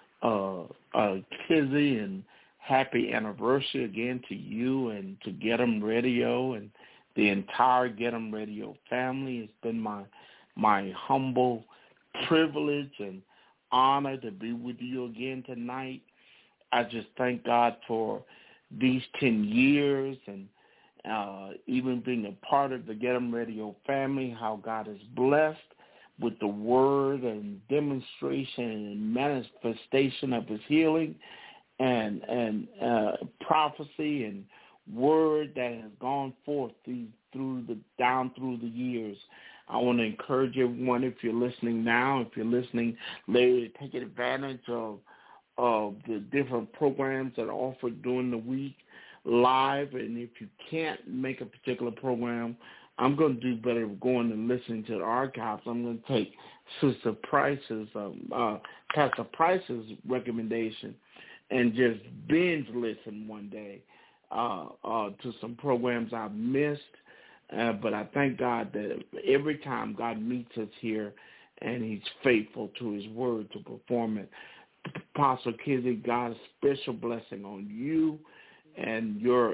Kizzy, and happy anniversary again to you and to Get 'em Radio and the entire Get 'em Radio family. It's been my humble privilege and honor to be with you again tonight. I just thank God for these 10 years and even being a part of the Get 'em Radio family, how God has blessed with the word and demonstration and manifestation of his healing and prophecy and word that has gone forth through the years. I want to encourage everyone, if you're listening now, if you're listening later, take advantage of the different programs that are offered during the week live. And if you can't make a particular program, I'm going to do better going and listening to the archives. I'm going to take Sister Price's, Pastor Price's recommendation and just binge listen one day to some programs I've missed But I thank God that every time God meets us here and he's faithful to his word to perform it. Apostle Kizzy, God's special blessing on you and your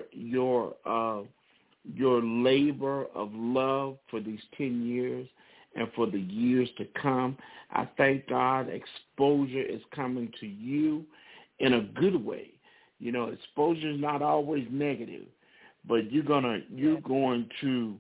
labor of love for these 10 years and for the years to come. I thank God exposure is coming to you in a good way. You know, exposure is not always negative, but you're going to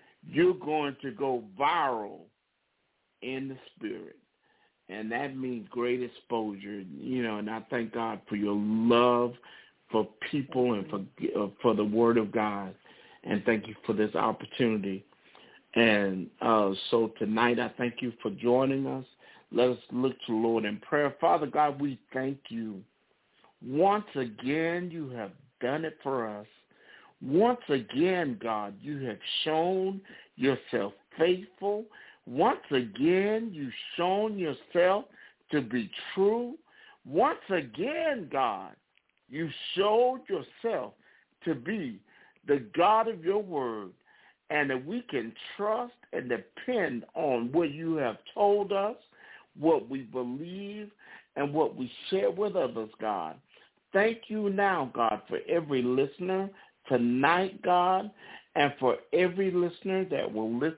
go viral in the spirit. And that means great exposure, you know, and I thank God for your love for people and for the word of God. And thank you for this opportunity. And so tonight I thank you for joining us. Let us look to the Lord in prayer. Father God, we thank you. Once again, you have done it for us. Once again, God, you have shown yourself faithful. Once again, you've shown yourself to be true. Once again, God, you showed yourself to be the God of your word, and that we can trust and depend on what you have told us, what we believe, and what we share with others, God. Thank you now, God, for every listener tonight, God, and for every listener that will listen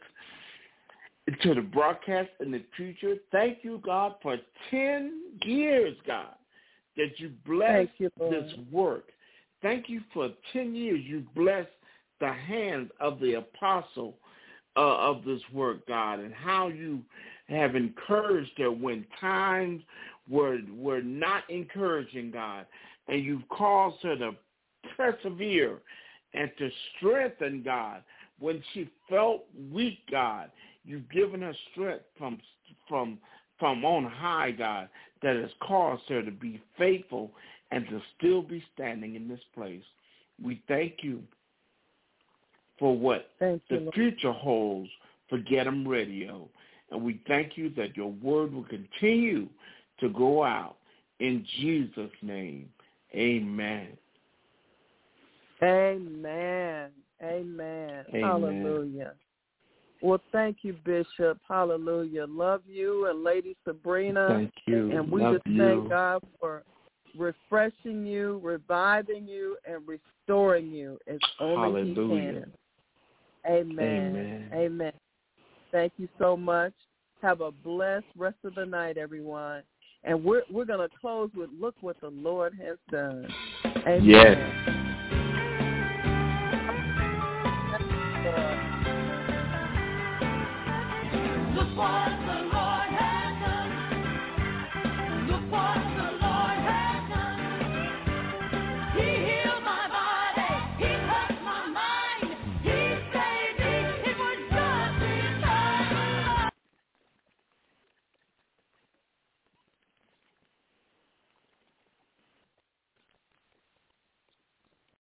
to the broadcast in the future. Thank you, God, for 10 years, God, that you blessed this work. Thank you for 10 years you blessed the hands of the apostle of this work, God, and how you have encouraged her when times were not encouraging, God, and you've caused her to persevere and to strengthen, God, when she felt weak, God. You've given her strength from on high, God, that has caused her to be faithful and to still be standing in this place. We thank you for what the future holds for Get 'em Radio. And we thank you that your word will continue to go out. In Jesus' name, amen. Amen. Amen. Hallelujah. Well, thank you, Bishop. Hallelujah. Love you and Lady Sabrina. Thank you. And we just thank God for refreshing you, reviving you, and restoring you as only He can. Amen. Amen. Thank you so much. Have a blessed rest of the night, everyone. And we're going to close with Look What the Lord Has Done. Amen. Yes.